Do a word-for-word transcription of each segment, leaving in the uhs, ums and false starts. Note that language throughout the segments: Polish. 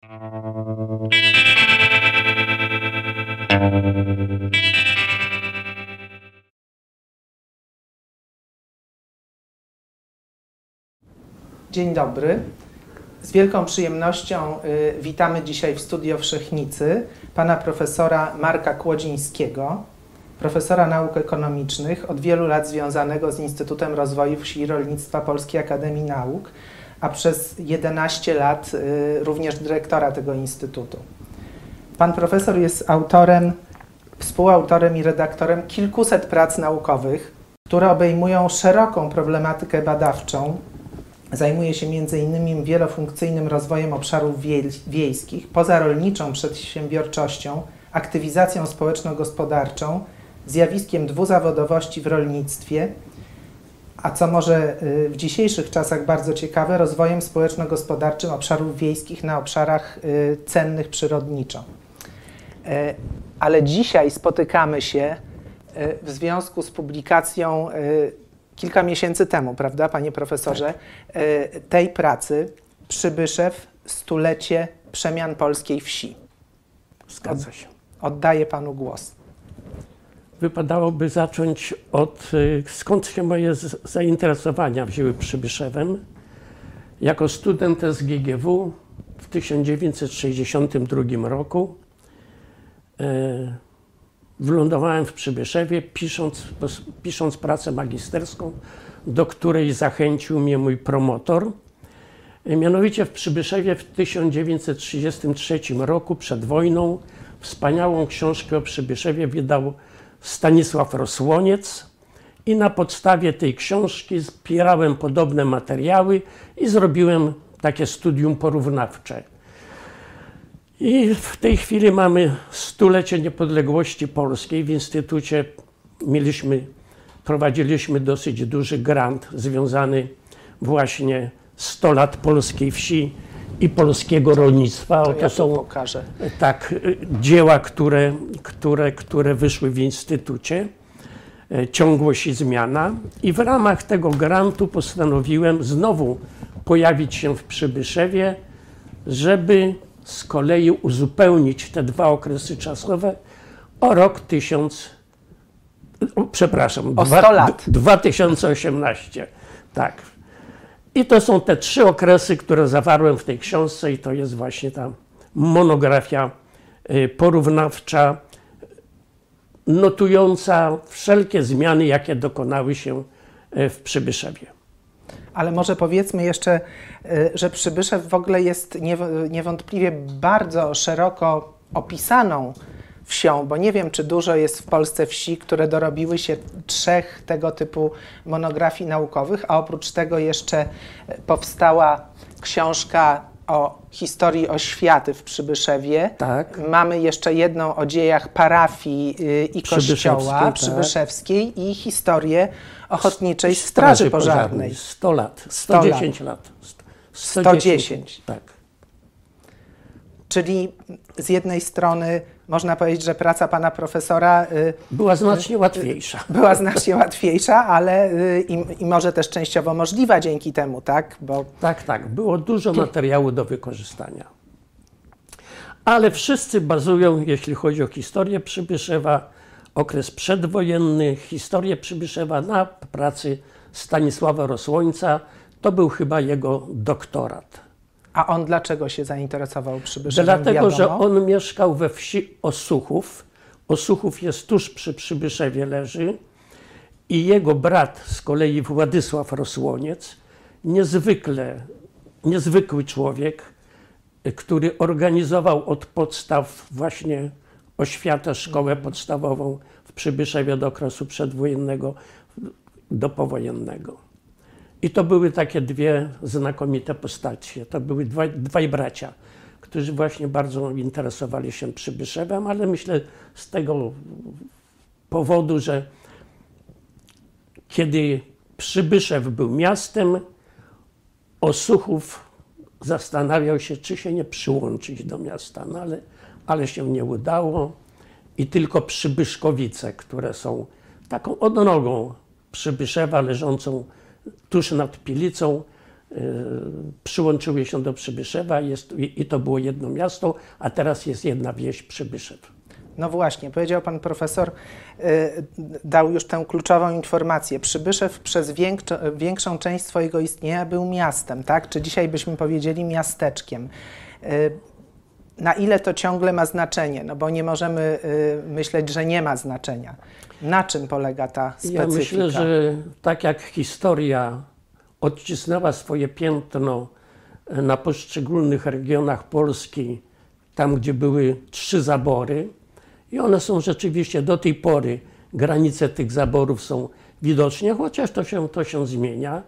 Dzień dobry. Z wielką przyjemnością y, witamy dzisiaj w Studio Wszechnicy pana profesora Marka Kłodzińskiego, profesora nauk ekonomicznych, od wielu lat związanego z Instytutem Rozwoju Wsi i Rolnictwa Polskiej Akademii Nauk, a przez jedenaście lat y, również dyrektora tego instytutu. Pan profesor jest autorem, współautorem i redaktorem kilkuset prac naukowych, które obejmują szeroką problematykę badawczą. Zajmuje się między innymi wielofunkcyjnym rozwojem obszarów wiej wiejskich, pozarolniczą przedsiębiorczością, aktywizacją społeczno-gospodarczą, zjawiskiem dwuzawodowości w rolnictwie, a co może w dzisiejszych czasach bardzo ciekawe, rozwojem społeczno-gospodarczym obszarów wiejskich na obszarach cennych przyrodniczo. Ale dzisiaj spotykamy się w związku z publikacją kilka miesięcy temu, prawda, panie profesorze, tak, tej pracy Przybyszew, stulecie przemian polskiej wsi. Zgadza się. Oddaję panu głos. Wypadałoby zacząć od, skąd się moje zainteresowania wzięły Przybyszewem. Jako student S G G W w tysiąc dziewięćset sześćdziesiątym drugim roku e, wylądowałem w Przybyszewie, pisząc, pisząc pracę magisterską, do której zachęcił mnie mój promotor. Mianowicie w Przybyszewie w tysiąc dziewięćset trzydziestym trzecim roku, przed wojną, wspaniałą książkę o Przybyszewie wydał Stanisław Rosłoniec i na podstawie tej książki zbierałem podobne materiały i zrobiłem takie studium porównawcze. I w tej chwili mamy stulecie niepodległości polskiej. W Instytucie mieliśmy, prowadziliśmy dosyć duży grant związany właśnie sto lat polskiej wsi i polskiego rolnictwa. To, to ja są pokażę. Tak, dzieła, które, które, które wyszły w Instytucie. Ciągłość i zmiana. I w ramach tego grantu postanowiłem znowu pojawić się w Przybyszewie, żeby z kolei uzupełnić te dwa okresy czasowe o rok tysiąc, o, przepraszam, o dwa, sto lat. dwa tysiące osiemnaście. Tak. I to są te trzy okresy, które zawarłem w tej książce i to jest właśnie ta monografia porównawcza, notująca wszelkie zmiany, jakie dokonały się w Przybyszewie. Ale może powiedzmy jeszcze, że Przybyszew w ogóle jest niewątpliwie bardzo szeroko opisaną wsią, bo nie wiem, czy dużo jest w Polsce wsi, które dorobiły się trzech tego typu monografii naukowych, a oprócz tego jeszcze powstała książka o historii oświaty w Przybyszewie. Tak. Mamy jeszcze jedną o dziejach parafii i kościoła przybyszewskiej i historię Ochotniczej Straży, Straży Pożarnej. Pożarnej. sto lat, sto dziesięć lat. sto dziesięć. Tak. Czyli z jednej strony można powiedzieć, że praca pana profesora y, była znacznie łatwiejsza. Była znacznie łatwiejsza, ale y, i, i może też częściowo możliwa dzięki temu, tak? Bo... Tak, tak. Było dużo materiału do wykorzystania. Ale wszyscy bazują, jeśli chodzi o historię Przybyszewa, okres przedwojenny, historię Przybyszewa na pracy Stanisława Rosłońca. To był chyba jego doktorat. A on dlaczego się zainteresował Przybyszewem? Dlatego, wiadomo? że on mieszkał we wsi Osuchów. Osuchów jest tuż przy Przybyszewie leży i jego brat z kolei Władysław Rosłoniec, niezwykle, niezwykły człowiek, który organizował od podstaw właśnie oświatę, szkołę podstawową w Przybyszewie do okresu przedwojennego do powojennego. I to były takie dwie znakomite postacie. To były dwaj, dwaj bracia, którzy właśnie bardzo interesowali się Przybyszewem, ale myślę z tego powodu, że kiedy Przybyszew był miastem, Osuchów zastanawiał się, czy się nie przyłączyć do miasta, no ale, ale się nie udało i tylko Przybyszkowice, które są taką odnogą Przybyszewa leżącą tuż nad Pilicą, przyłączyły się do Przybyszewa jest, i to było jedno miasto, a teraz jest jedna wieś Przybyszew. No właśnie, powiedział pan profesor, yy, dał już tę kluczową informację. Przybyszew przez większo, większą część swojego istnienia był miastem, tak? Czy dzisiaj byśmy powiedzieli miasteczkiem. Yy, na ile to ciągle ma znaczenie? No bo nie możemy yy, myśleć, że nie ma znaczenia. Na czym polega ta specyfika? Ja myślę, że tak jak historia odcisnęła swoje piętno na poszczególnych regionach Polski, tam gdzie były trzy zabory, i one są rzeczywiście do tej pory, granice tych zaborów są widoczne, chociaż to się, to się zmienia.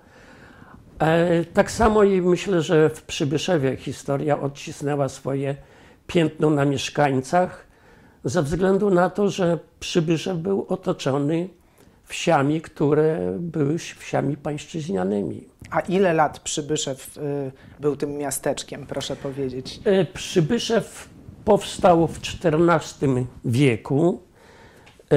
E, tak samo i myślę, że w Przybyszewie historia odcisnęła swoje piętno na mieszkańcach, ze względu na to, że Przybyszew był otoczony wsiami, które były wsiami pańszczyźnianymi. A ile lat Przybyszew y, był tym miasteczkiem, proszę powiedzieć? E, Przybyszew powstał w czternastym wieku. E,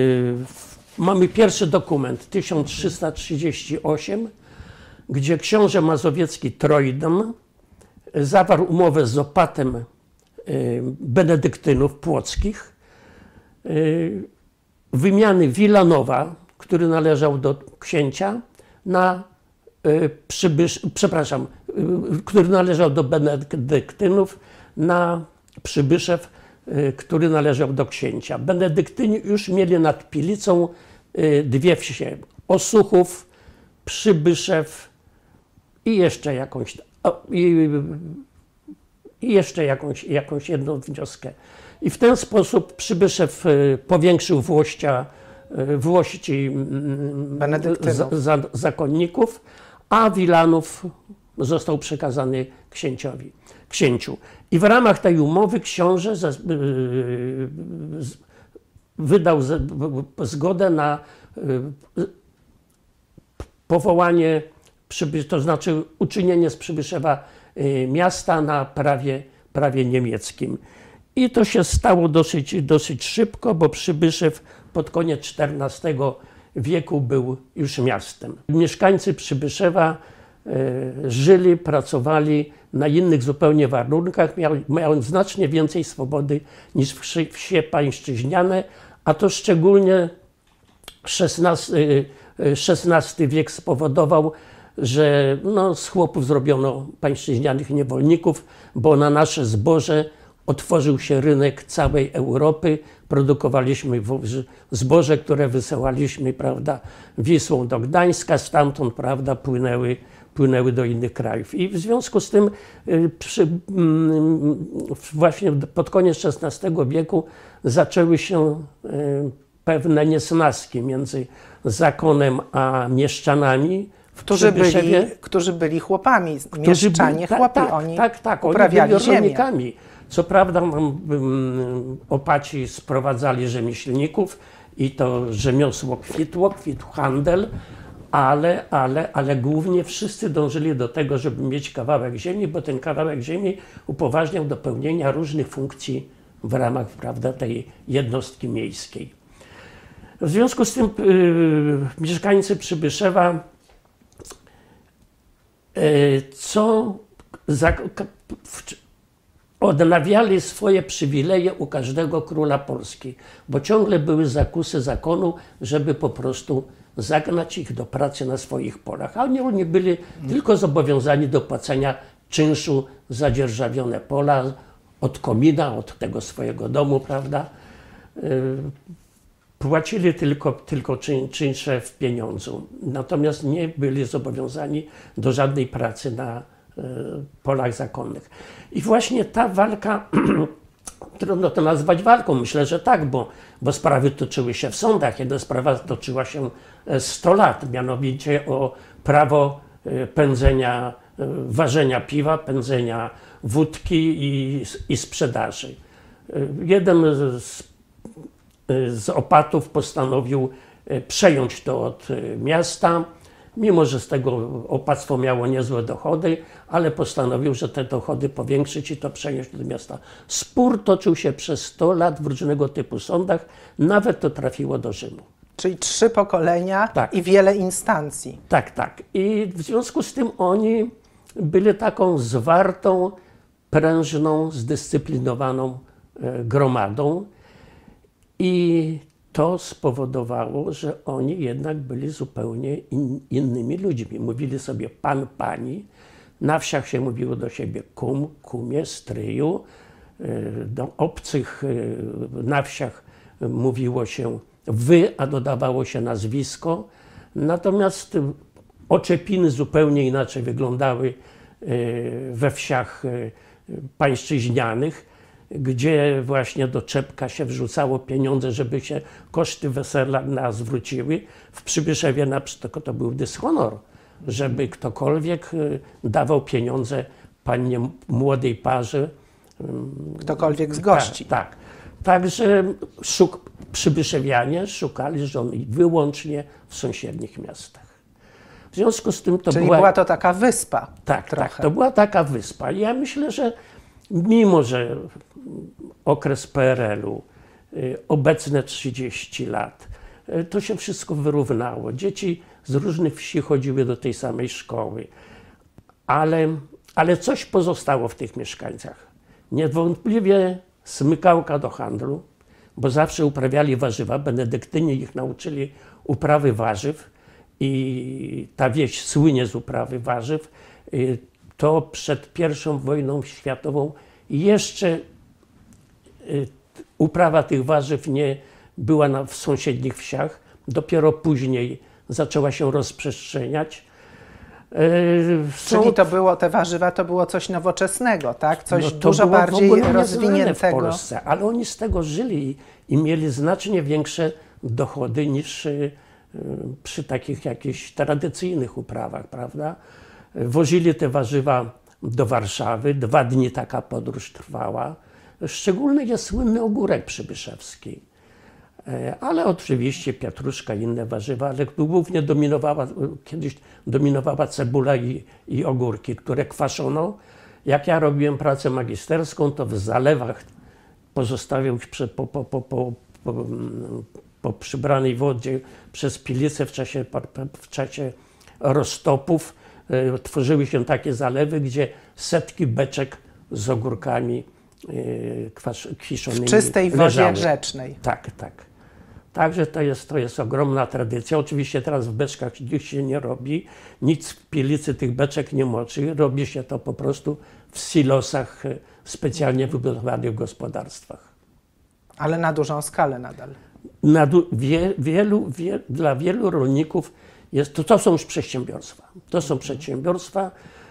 mamy pierwszy dokument, tysiąc trzysta trzydzieści osiem, gdzie książę mazowiecki Trojdan zawarł umowę z opatem e, benedyktynów płockich, e, wymiany Wilanowa, który należał do księcia, na e, Przybysz, przepraszam, e, który należał do benedyktynów, na Przybyszew, który należał do księcia. Benedyktyni już mieli nad Pilicą dwie wsie, Osuchów, Przybyszew i jeszcze jakąś, i, i jeszcze jakąś, jakąś jedną wioskę. I w ten sposób Przybyszew powiększył włościa, włości za, za, zakonników, a Wilanów został przekazany księciowi. księciu. I w ramach tej umowy książę wydał zgodę na powołanie, to znaczy uczynienie z Przybyszewa miasta na prawie, prawie niemieckim. I to się stało dosyć, dosyć szybko, bo Przybyszew pod koniec czternastego wieku był już miastem. Mieszkańcy Przybyszewa żyli, pracowali na innych zupełnie warunkach, mają znacznie więcej swobody niż wsie pańszczyźniane, a to szczególnie szesnasty wiek spowodował, że no, z chłopów zrobiono pańszczyźnianych niewolników, bo na nasze zboże otworzył się rynek całej Europy, produkowaliśmy zboże, które wysyłaliśmy, prawda, Wisłą do Gdańska, stamtąd, prawda, płynęły płynęły do innych krajów. I w związku z tym przy, właśnie pod koniec szesnastego wieku zaczęły się pewne niesnaski między zakonem a mieszczanami, którzy byli, którzy byli chłopami, którzy mieszczanie, byli, chłopi, tak, oni tak, tak, uprawiali oni byli ziemię. rolnikami. Co prawda opaci sprowadzali rzemieślników i to rzemiosło kwitło, kwitł handel, ale, ale, ale głównie wszyscy dążyli do tego, żeby mieć kawałek ziemi, bo ten kawałek ziemi upoważniał do pełnienia różnych funkcji w ramach, prawda, tej jednostki miejskiej. W związku z tym yy, mieszkańcy Przybyszewa yy, co za, w, odnawiali swoje przywileje u każdego króla Polski, bo ciągle były zakusy zakonu, żeby po prostu zagnać ich do pracy na swoich polach. A oni, oni byli tylko zobowiązani do płacenia czynszu za dzierżawione pola od komina, od tego swojego domu, prawda. Płacili tylko, tylko czyn, czynsze w pieniądzu, natomiast nie byli zobowiązani do żadnej pracy na polach zakonnych. I właśnie ta walka, trudno to nazwać walką, myślę, że tak, bo, bo sprawy toczyły się w sądach. Jedna sprawa toczyła się sto lat, mianowicie o prawo pędzenia, ważenia piwa, pędzenia wódki i, i sprzedaży. Jeden z, z opatów postanowił przejąć to od miasta, mimo że z tego opactwo miało niezłe dochody, ale postanowił, że te dochody powiększyć i to przenieść do miasta. Spór toczył się przez sto lat w różnego typu sądach, nawet to trafiło do Rzymu. Czyli trzy pokolenia Tak. i wiele instancji. Tak, tak. I w związku z tym oni byli taką zwartą, prężną, zdyscyplinowaną e, gromadą i to spowodowało, że oni jednak byli zupełnie in, innymi ludźmi. Mówili sobie pan, pani. Na wsiach się mówiło do siebie kum, kumie, stryju. Do obcych na wsiach mówiło się wy, a dodawało się nazwisko. Natomiast oczepiny zupełnie inaczej wyglądały we wsiach pańszczyźnianych, gdzie właśnie do czepka się wrzucało pieniądze, żeby się koszty wesela nas zwróciły. W Przybyszewie na przykład to był dyshonor, żeby ktokolwiek dawał pieniądze pannie młodej parze. Ktokolwiek z gości. Tak, tak. Także szuk, przybyszewianie szukali żon wyłącznie w sąsiednich miastach. W związku z tym to Czyli była... była to taka wyspa. Tak, trochę. tak, to była taka wyspa. I ja myślę, że mimo, że okres P R L-u, obecne trzydzieści lat, to się wszystko wyrównało. Dzieci z różnych wsi chodziły do tej samej szkoły, ale, ale coś pozostało w tych mieszkańcach. Niewątpliwie smykałka do handlu, bo zawsze uprawiali warzywa. Benedyktyni ich nauczyli uprawy warzyw i ta wieś słynie z uprawy warzyw. To przed pierwszą wojną światową jeszcze uprawa tych warzyw nie była na, w sąsiednich wsiach. Dopiero później zaczęła się rozprzestrzeniać. Są... Czyli to było, te warzywa to było coś nowoczesnego, tak? Coś no to dużo było bardziej w ogóle rozwiniętego. W Polsce, ale oni z tego żyli i mieli znacznie większe dochody niż przy takich jakichś tradycyjnych uprawach, prawda? Wozili te warzywa do Warszawy, dwa dni taka podróż trwała. Szczególny jest słynny ogórek przybyszewski. Ale oczywiście pietruszka i inne warzywa, ale głównie dominowała, kiedyś dominowała cebula i, i ogórki, które kwaszono. Jak ja robiłem pracę magisterską, to w zalewach pozostawiał po, po, po, po, po, po przybranej wodzie przez pilicę w czasie, w czasie roztopów tworzyły się takie zalewy, gdzie setki beczek z ogórkami kiszonymi w czystej wodzie leżały. rzecznej. Tak, tak. Także to jest, to jest ogromna tradycja. Oczywiście teraz w beczkach nic się nie robi, nic w pielicy tych beczek nie moczy. Robi się to po prostu w silosach specjalnie wybudowanych w gospodarstwach. Ale na dużą skalę nadal. Na wie, wielu, wie, dla wielu rolników jest, to, to są już przedsiębiorstwa. To są przedsiębiorstwa.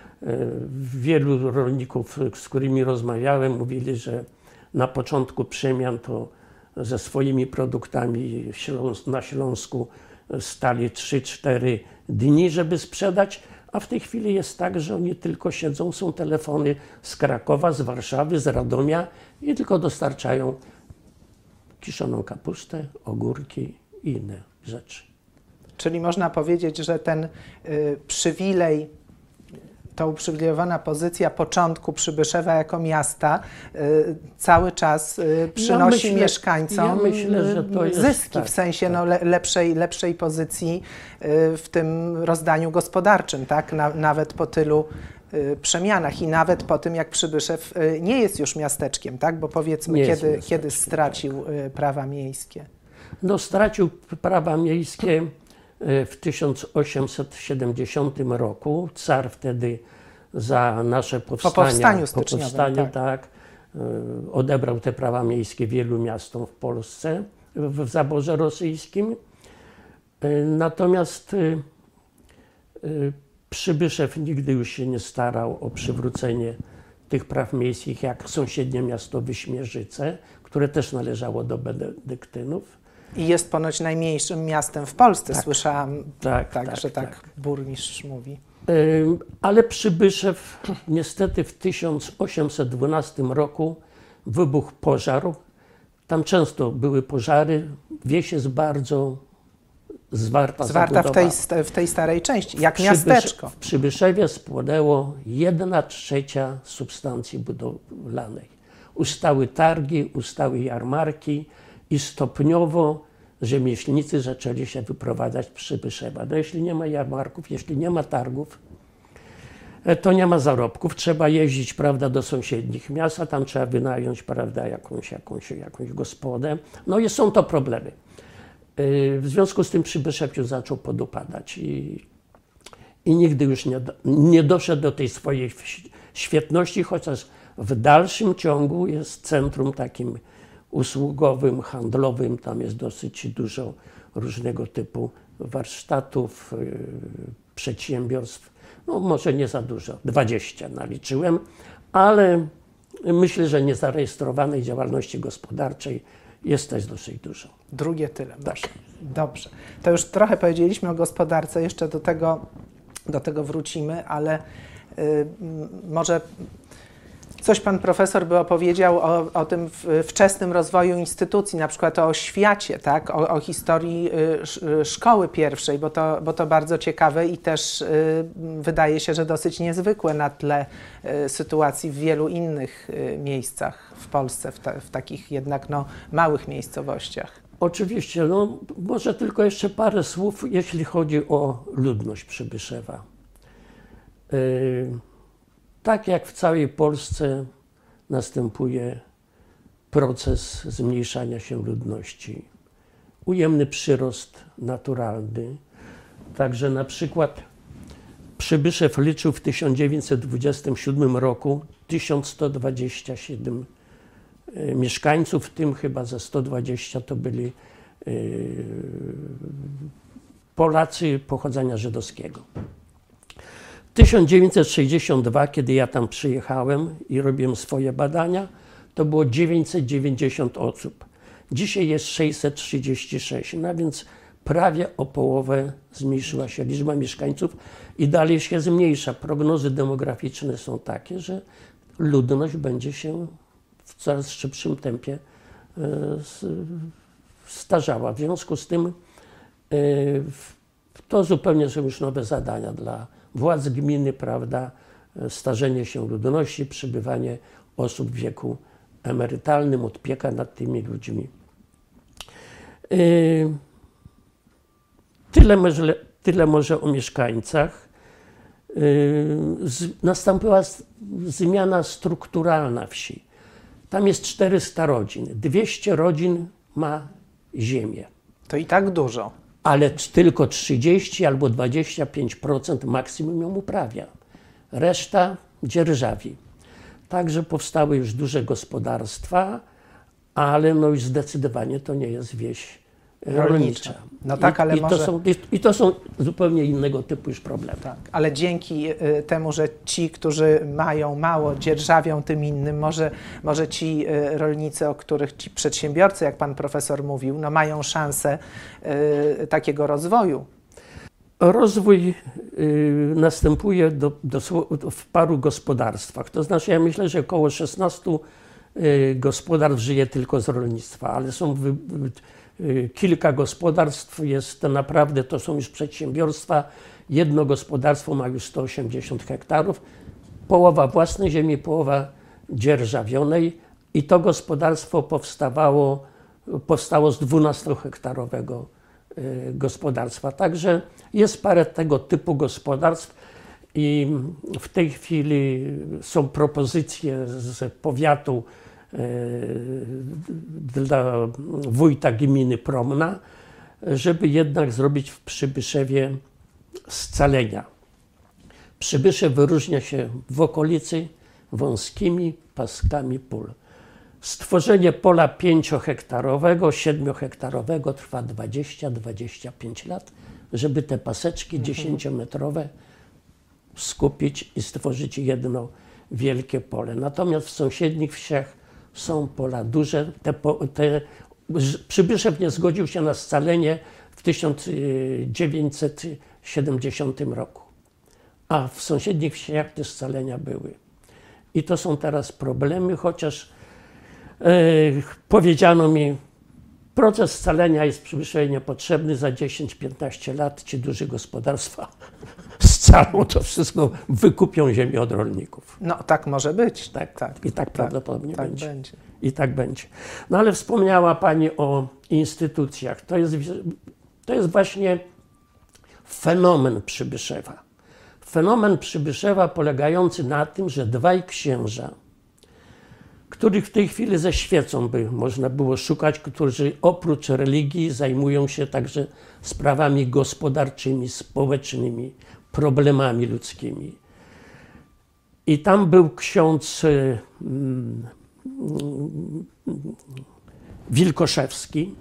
Wielu rolników, z którymi rozmawiałem, mówili, że na początku przemian to ze swoimi produktami na Śląsku stali trzy cztery dni, żeby sprzedać, a w tej chwili jest tak, że oni tylko siedzą, są telefony z Krakowa, z Warszawy, z Radomia i tylko dostarczają kiszoną kapustę, ogórki i inne rzeczy. Czyli można powiedzieć, że ten y, przywilej, ta uprzywilejowana pozycja początku Przybyszewa jako miasta y, cały czas y, przynosi ja myślę, mieszkańcom ja myślę, że to jest, zyski, tak, w sensie tak. no, le, lepszej, lepszej pozycji y, w tym rozdaniu gospodarczym, tak? Na, nawet po tylu y, przemianach i nawet po tym, jak Przybyszew y, nie jest już miasteczkiem, tak? Bo powiedzmy, Nie kiedy, jest kiedy stracił y, prawa miejskie. No, stracił prawa miejskie w tysiąc osiemset siedemdziesiątym roku. Car wtedy za nasze powstania, po powstaniu po styczniowym, powstaniu, tak. tak, odebrał te prawa miejskie wielu miastom w Polsce, w zaborze rosyjskim. Natomiast Przybyszew nigdy już się nie starał o przywrócenie tych praw miejskich, jak sąsiednie miasto Wyśmierzyce, które też należało do benedyktynów. I jest ponoć najmniejszym miastem w Polsce, tak, słyszałam, tak, tak, tak, że tak, tak burmistrz mówi. Ale Przybyszew niestety w tysiąc osiemset dwunastym roku wybuchł pożar. Tam często były pożary. Wieś jest bardzo zwarta, Zwarta w tej, w tej starej części, jak miasteczko. W Przybyszewie spłonęło jedna trzecia substancji budowlanej. Ustały targi, ustały jarmarki i stopniowo rzemieślnicy zaczęli się wyprowadzać z Przybyszewa. No jeśli nie ma jarmarków, jeśli nie ma targów, to nie ma zarobków. Trzeba jeździć, prawda, do sąsiednich miast, a tam trzeba wynająć, prawda, jakąś, jakąś, jakąś gospodę. No i są to problemy. W związku z tym Przybyszew już zaczął podupadać i, i nigdy już nie, nie doszedł do tej swojej świetności, chociaż w dalszym ciągu jest centrum takim usługowym, handlowym. Tam jest dosyć dużo różnego typu warsztatów, yy, przedsiębiorstw. No może nie za dużo, dwadzieścia naliczyłem, ale myślę, że niezarejestrowanej działalności gospodarczej jest też dosyć dużo. Drugie tyle. Tak. Dobrze. To już trochę powiedzieliśmy o gospodarce, jeszcze do tego, do tego wrócimy, ale yy, może coś pan profesor by opowiedział o, o tym wczesnym rozwoju instytucji, na przykład o oświacie, tak? o, o historii y, szkoły pierwszej, bo to, bo to bardzo ciekawe i też y, wydaje się, że dosyć niezwykłe na tle y, sytuacji w wielu innych y, miejscach w Polsce, w, ta, w takich jednak no, małych miejscowościach. Oczywiście, no może tylko jeszcze parę słów, jeśli chodzi o ludność Przybyszewa. Y Tak jak w całej Polsce następuje proces zmniejszania się ludności, ujemny przyrost naturalny. Także na przykład Przybyszew liczył w tysiąc dziewięćset dwudziestym siódmym roku tysiąc sto dwadzieścia siedem mieszkańców, w tym chyba ze sto dwadzieścia to byli Polacy pochodzenia żydowskiego. tysiąc dziewięćset sześćdziesiątym drugim, kiedy ja tam przyjechałem i robiłem swoje badania, to było dziewięćset dziewięćdziesiąt osób. Dzisiaj jest sześćset trzydzieści sześć, no więc prawie o połowę zmniejszyła się liczba mieszkańców i dalej się zmniejsza. Prognozy demograficzne są takie, że ludność będzie się w coraz szybszym tempie starzała. W związku z tym to zupełnie są już nowe zadania dla władz gminy, prawda, starzenie się ludności, przybywanie osób w wieku emerytalnym, opieka nad tymi ludźmi. Yy, tyle, może, tyle może o mieszkańcach. Yy, z, nastąpiła z, zmiana strukturalna wsi. Tam jest czterysta rodzin, dwieście rodzin ma ziemię. To i tak dużo. Ale tylko trzydzieści albo dwadzieścia pięć procent maksimum ją uprawia. Reszta dzierżawi. Także powstały już duże gospodarstwa, ale no już zdecydowanie to nie jest wieś rolnicza. rolnicza. No tak, ale I, może... to są, i, I to są zupełnie innego typu już problemy. Tak, ale dzięki y, temu, że ci, którzy mają mało, dzierżawią tym innym, może, może ci y, rolnicy, o których ci przedsiębiorcy, jak pan profesor mówił, no mają szansę y, takiego rozwoju. Rozwój y, następuje do, do, w paru gospodarstwach. To znaczy, ja myślę, że około szesnastu y, gospodarstw żyje tylko z rolnictwa, ale są wy, y, kilka gospodarstw, jest to naprawdę, to są już przedsiębiorstwa. Jedno gospodarstwo ma już sto osiemdziesiąt hektarów, połowa własnej ziemi, połowa dzierżawionej i to gospodarstwo powstawało, powstało z dwunastohektarowego gospodarstwa. Także jest parę tego typu gospodarstw i w tej chwili są propozycje z powiatu e, dla wójta gminy Promna, żeby jednak zrobić w Przybyszewie scalenia. Przybyszew wyróżnia się w okolicy wąskimi paskami pól. Stworzenie pola pięciohektarowego, siedmiohektarowego trwa dwadzieścia do dwudziestu pięciu lat, żeby te paseczki dziesięciometrowe skupić i stworzyć jedno wielkie pole. Natomiast w sąsiednich wsiach są pola duże. Te, te, Przybyszew nie zgodził się na scalenie w tysiąc dziewięćset siedemdziesiątym roku, a w sąsiednich wsiach te scalenia były. I to są teraz problemy, chociaż Yy, powiedziano mi, proces scalenia jest w Przybyszewie niepotrzebny, za dziesięć do piętnastu lat ci duże gospodarstwa scalą. scalą to wszystko, wykupią ziemię od rolników. No tak może być. Tak, tak i tak prawdopodobnie tak będzie. będzie. I tak będzie. No ale wspomniała Pani o instytucjach. To jest, to jest właśnie fenomen Przybyszewa. Fenomen Przybyszewa polegający na tym, że dwaj księża, których w tej chwili ze świecą by można było szukać, którzy oprócz religii zajmują się także sprawami gospodarczymi, społecznymi, problemami ludzkimi. I tam był ksiądz mm, Wilkoszewski.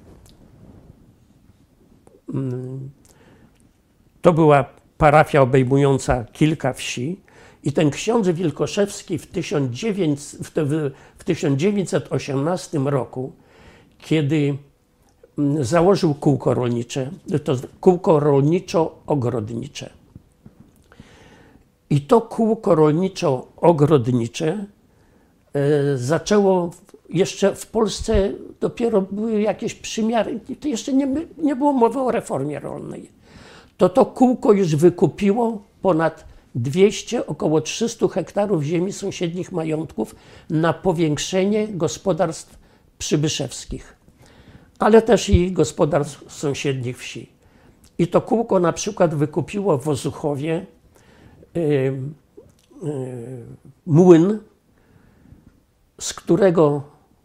To była parafia obejmująca kilka wsi. I ten ksiądz Wilkoszewski w tysiąc dziewięćset osiemnastym roku, kiedy założył kółko rolnicze, to kółko rolniczo-ogrodnicze. I to kółko rolniczo-ogrodnicze e, zaczęło jeszcze w Polsce, dopiero były jakieś przymiary, to jeszcze nie, nie było mowy o reformie rolnej. To to kółko już wykupiło ponad dwieście, około trzysta hektarów ziemi sąsiednich majątków na powiększenie gospodarstw przybyszewskich, ale też i gospodarstw sąsiednich wsi. I to kółko na przykład wykupiło w Ozuchowie yy, yy, młyn, z którego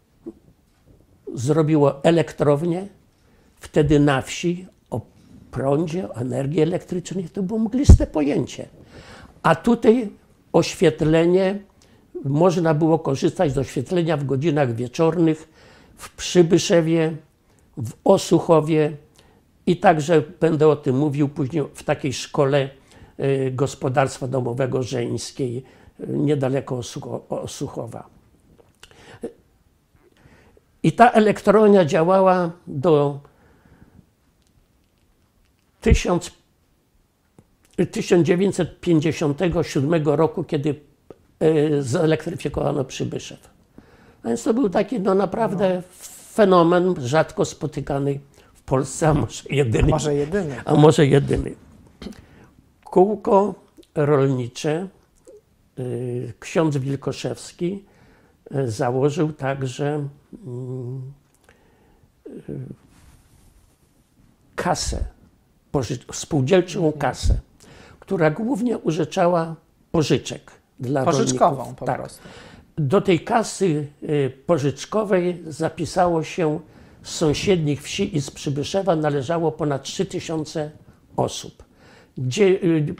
zrobiło elektrownię. Wtedy na wsi o prądzie, o energii elektrycznej to było mgliste pojęcie. A tutaj oświetlenie, można było korzystać z oświetlenia w godzinach wieczornych w Przybyszewie, w Osuchowie i także będę o tym mówił później w takiej szkole y, gospodarstwa domowego żeńskiej, y, niedaleko Osucho, Osuchowa. I ta elektrownia działała do tysiąc dziewięćset pięćdziesiątego siódmego roku, kiedy y, zelektryfikowano Przybyszew. A więc to był taki no, naprawdę no. fenomen rzadko spotykany w Polsce, a może jedyny. A może jedyny. A może jedyny. Kółko rolnicze y, ksiądz Wilkoszewski y, założył także y, y, kasę, spółdzielczą kasę, która głównie użyczała pożyczek dla Pożyczkową rolników. po tak. prostu. Do tej kasy pożyczkowej zapisało się z sąsiednich wsi i z Przybyszewa należało ponad trzy tysiące osób. Gdzie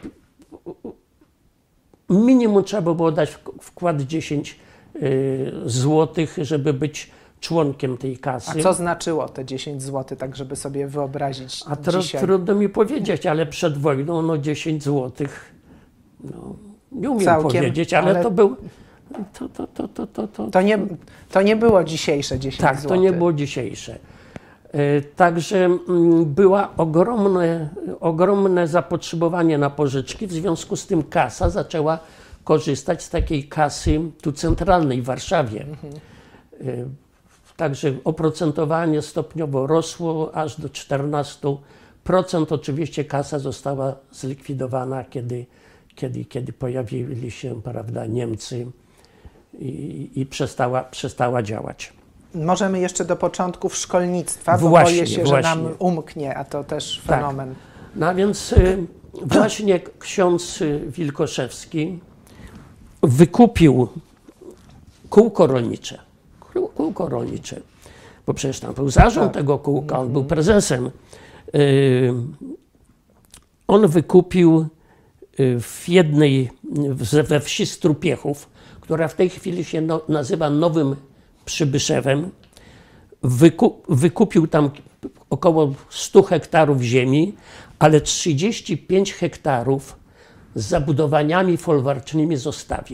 minimum trzeba było dać wkład dziesięć złotych, żeby być członkiem tej kasy. A co znaczyło te dziesięć złotych, tak żeby sobie wyobrazić A tro, dzisiaj? Trudno mi powiedzieć, ale przed wojną no dziesięć złotych, no, nie umiem Całkiem, powiedzieć, ale, ale to był... To, to, to, to, to, to, to, nie, to nie było dzisiejsze dziesięć tak, złotych. Tak, to nie było dzisiejsze. Także była ogromne, ogromne zapotrzebowanie na pożyczki, w związku z tym kasa zaczęła korzystać z takiej kasy tu centralnej w Warszawie. Mhm. Także oprocentowanie stopniowo rosło aż do czternastu procent. Oczywiście kasa została zlikwidowana, kiedy, kiedy, kiedy pojawili się, prawda, Niemcy i, i przestała, przestała działać. Możemy jeszcze do początków szkolnictwa, bo właśnie, boję się, właśnie. że nam umknie, a to też fenomen. Tak. No więc y, właśnie ksiądz Wilkoszewski wykupił kółko rolnicze. Kółko rolnicze, bo przecież tam był zarząd tak. tego kółka, on był prezesem. Yy, on wykupił w jednej, we wsi Strupiechów, która w tej chwili się no, nazywa Nowym Przybyszewem, wyku, wykupił tam około stu hektarów ziemi, ale trzydzieści pięć hektarów z zabudowaniami folwarcznymi zostawił.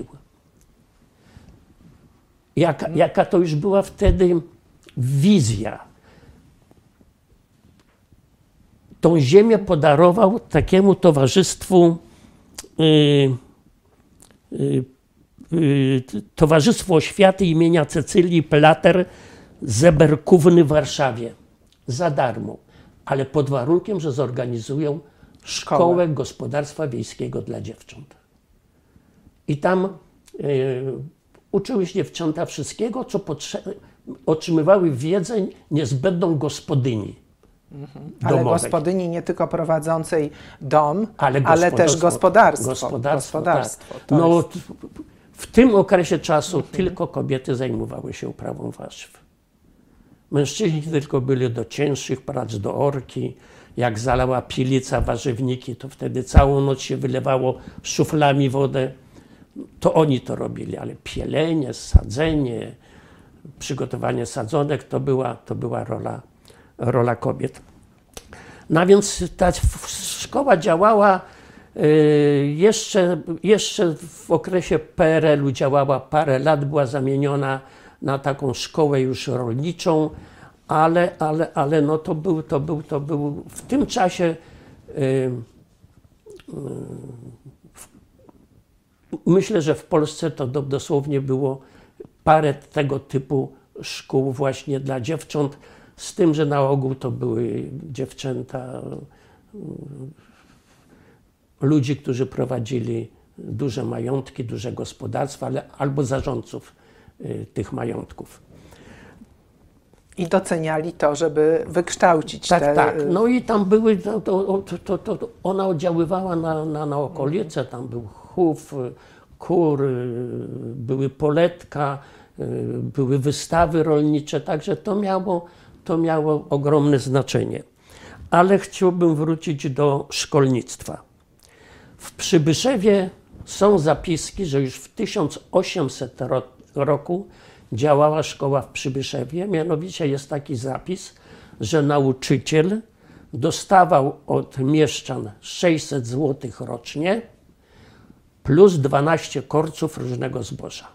Jaka, jaka to już była wtedy wizja. Tą ziemię podarował takiemu towarzystwu, yy, yy, yy, Towarzystwu Oświaty imienia Cecylii Plater Zeberkówny w Warszawie za darmo, ale pod warunkiem, że zorganizują Szkołę Gospodarstwa Wiejskiego dla Dziewcząt. I tam y, uczyły się dziewczęta wszystkiego, co otrzymywały wiedzę niezbędną gospodyni. Mhm. Ale domowej. gospodyni nie tylko prowadzącej dom, ale, ale, ale też gospodarstwo. Gospodarstwo, gospodarstwo tak. to No, jest... w tym okresie czasu mhm. tylko kobiety zajmowały się uprawą warzyw. Mężczyźni tylko byli do cięższych prac, do orki. Jak zalała pilica warzywniki, to wtedy całą noc się wylewało szuflami wodę. To oni to robili, ale pielenie, sadzenie, przygotowanie sadzonek to była, to była rola, rola kobiet. No a więc ta szkoła działała y, jeszcze, jeszcze w okresie P R L u, działała parę lat, była zamieniona na taką szkołę już rolniczą, ale, ale, ale no to był, to był, to był w tym czasie y, y, myślę, że w Polsce to do, dosłownie było parę tego typu szkół właśnie dla dziewcząt, z tym, że na ogół to były dziewczęta, ludzi, którzy prowadzili duże majątki, duże gospodarstwa, ale, albo zarządców y, tych majątków. I doceniali to, żeby wykształcić tak, te... Tak, no i tam były, to, to, to, to, to ona oddziaływała na, na, na okolice, tam był chów, kur, były poletka, były wystawy rolnicze, także to miało, to miało ogromne znaczenie. Ale chciałbym wrócić do szkolnictwa. W Przybyszewie są zapiski, że już w tysiąc osiemsetym roku działała szkoła w Przybyszewie, mianowicie jest taki zapis, że nauczyciel dostawał od mieszczan sześćset złotych rocznie plus dwanaście korców różnego zboża.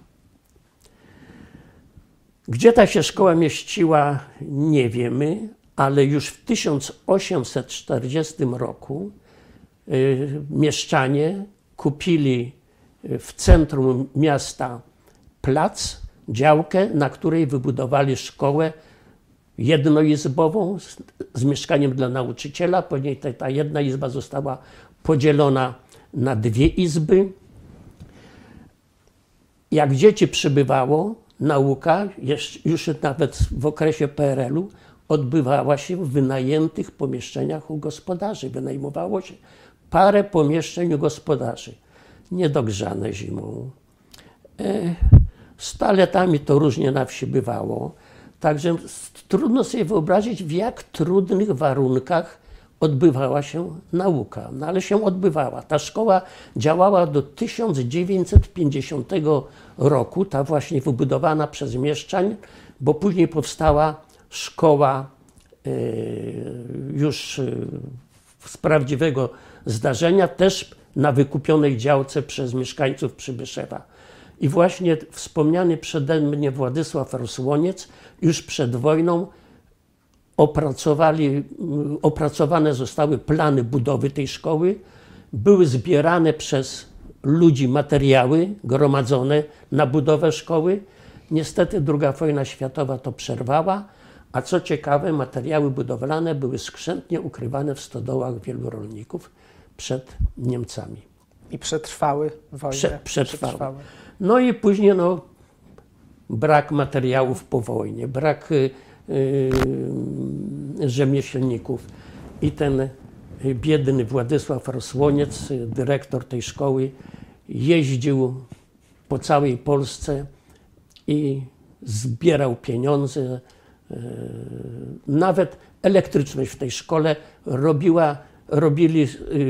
Gdzie ta się szkoła mieściła, nie wiemy, ale już w tysiąc osiemset czterdziestym roku y, mieszczanie kupili w centrum miasta plac, działkę, na której wybudowali szkołę jednoizbową z, z mieszkaniem dla nauczyciela. Później ta, ta jedna izba została podzielona na dwie izby. Jak dzieci przybywało, nauka już nawet w okresie P R L u odbywała się w wynajętych pomieszczeniach u gospodarzy. Wynajmowało się parę pomieszczeń u gospodarzy, niedogrzane zimą. E, z toaletami to różnie na wsi bywało. Także trudno sobie wyobrazić, w jak trudnych warunkach odbywała się nauka. No ale się odbywała. Ta szkoła działała do tysiąc dziewięćset pięćdziesiątego roku, ta właśnie wybudowana przez mieszczań, bo później powstała szkoła y, już y, z prawdziwego zdarzenia, też na wykupionej działce przez mieszkańców Przybyszewa. I właśnie wspomniany przede mnie Władysław Rosłoniec już przed wojną opracowali, opracowane zostały plany budowy tej szkoły, były zbierane przez ludzi materiały gromadzone na budowę szkoły. Niestety druga wojna światowa to przerwała, a co ciekawe, materiały budowlane były skrzętnie ukrywane w stodołach wielu rolników przed Niemcami. I przetrwały wojnę. Prze, przetrwały. przetrwały. No i później no, brak materiałów po wojnie, brak y, y, rzemieślników. I ten biedny Władysław Rosłoniec, dyrektor tej szkoły, jeździł po całej Polsce i zbierał pieniądze. Y, nawet elektryczność w tej szkole robiła, robili y,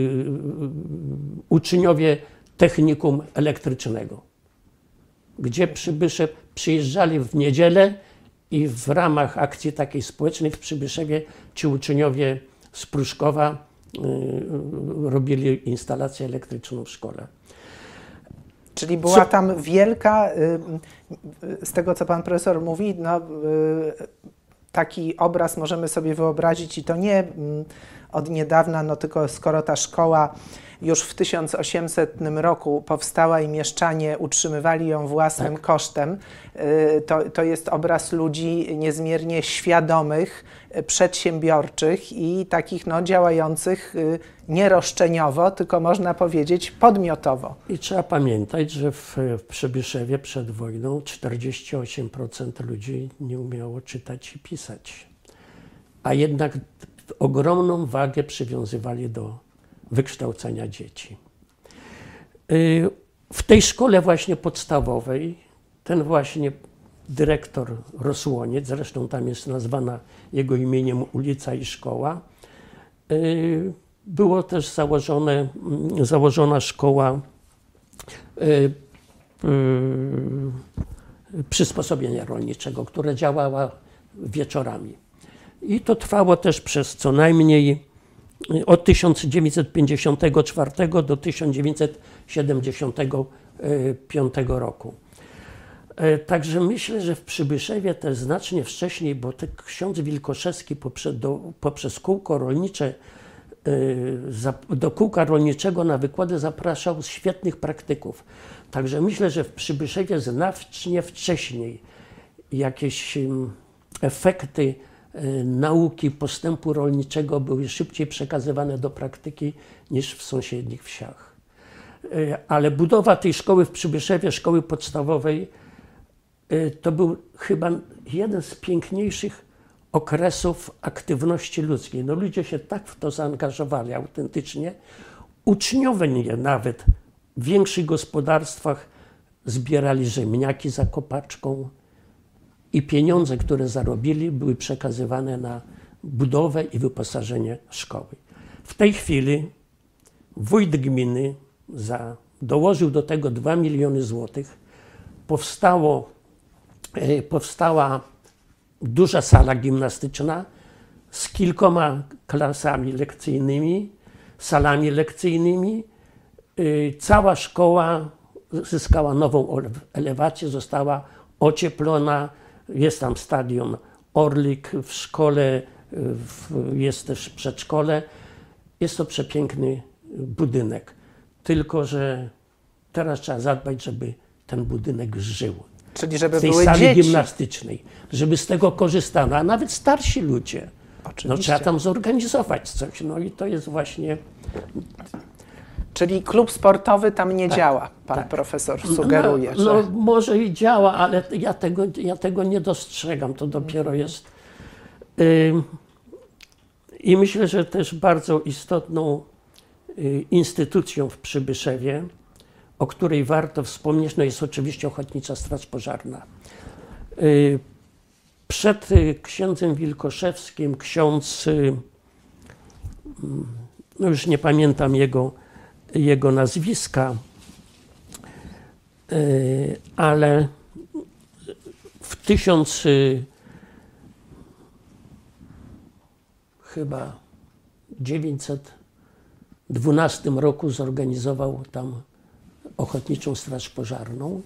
uczniowie technikum elektrycznego, gdzie Przybyszew przyjeżdżali w niedzielę i w ramach akcji takiej społecznej w Przybyszewie ci uczniowie z Pruszkowa y, robili instalację elektryczną w szkole. Czyli była co? Tam wielka, y, y, z tego co pan profesor mówi, no, y, taki obraz możemy sobie wyobrazić i to nie y, od niedawna, no tylko skoro ta szkoła już w tysiąc osiemsetnym roku powstała i mieszczanie utrzymywali ją własnym tak. kosztem, to, to jest obraz ludzi niezmiernie świadomych, przedsiębiorczych i takich no, działających nie roszczeniowo, tylko można powiedzieć podmiotowo. I trzeba pamiętać, że w, w Przybyszewie przed wojną czterdzieści osiem procent ludzi nie umiało czytać i pisać. A jednak ogromną wagę przywiązywali do wykształcenia dzieci. W tej szkole właśnie podstawowej ten właśnie dyrektor Rosłoniec, zresztą tam jest nazwana jego imieniem ulica i szkoła, było też założone, założona szkoła przysposobienia rolniczego, która działała wieczorami. I to trwało też przez co najmniej od tysiąc dziewięćset pięćdziesiątego czwartego do tysiąc dziewięćset siedemdziesiątego piątego roku. Także myślę, że w Przybyszewie też znacznie wcześniej, bo ten ksiądz Wilkoszewski poprzez, do, poprzez kółko rolnicze, do kółka rolniczego na wykłady zapraszał świetnych praktyków. Także myślę, że w Przybyszewie znacznie wcześniej jakieś efekty nauki, postępu rolniczego były szybciej przekazywane do praktyki niż w sąsiednich wsiach. Ale budowa tej szkoły w Przybyszewie, szkoły podstawowej, to był chyba jeden z piękniejszych okresów aktywności ludzkiej. No, ludzie się tak w to zaangażowali autentycznie. Uczniowie nawet w większych gospodarstwach zbierali ziemniaki za kopaczką i pieniądze, które zarobili, były przekazywane na budowę i wyposażenie szkoły. W tej chwili wójt gminy za, dołożył do tego dwa miliony złotych. Powstało, e, powstała duża sala gimnastyczna z kilkoma klasami lekcyjnymi, salami lekcyjnymi. E, cała szkoła zyskała nową elewację, została ocieplona. Jest tam stadion Orlik, w szkole w, jest też przedszkole. Jest to przepiękny budynek. Tylko że teraz trzeba zadbać, żeby ten budynek żył. Czyli żeby w tej były sali dzieci gimnastycznej, żeby z tego korzystano, a nawet starsi ludzie. Oczywiście. No, trzeba tam zorganizować coś. No i to jest właśnie... Czyli klub sportowy tam nie tak, działa, pan tak. profesor sugeruje. No, że... no może i działa, ale ja tego, ja tego nie dostrzegam. To dopiero jest... Yy, I myślę, że też bardzo istotną yy, instytucją w Przybyszewie, o której warto wspomnieć, no jest oczywiście Ochotnicza Straż Pożarna. Yy, przed yy, księdzem Wilkoszewskim ksiądz, yy, no już nie pamiętam jego, jego nazwiska, yy, ale w tysiąc yy, chyba dziewięćset dwunastym roku zorganizował tam Ochotniczą Straż Pożarną.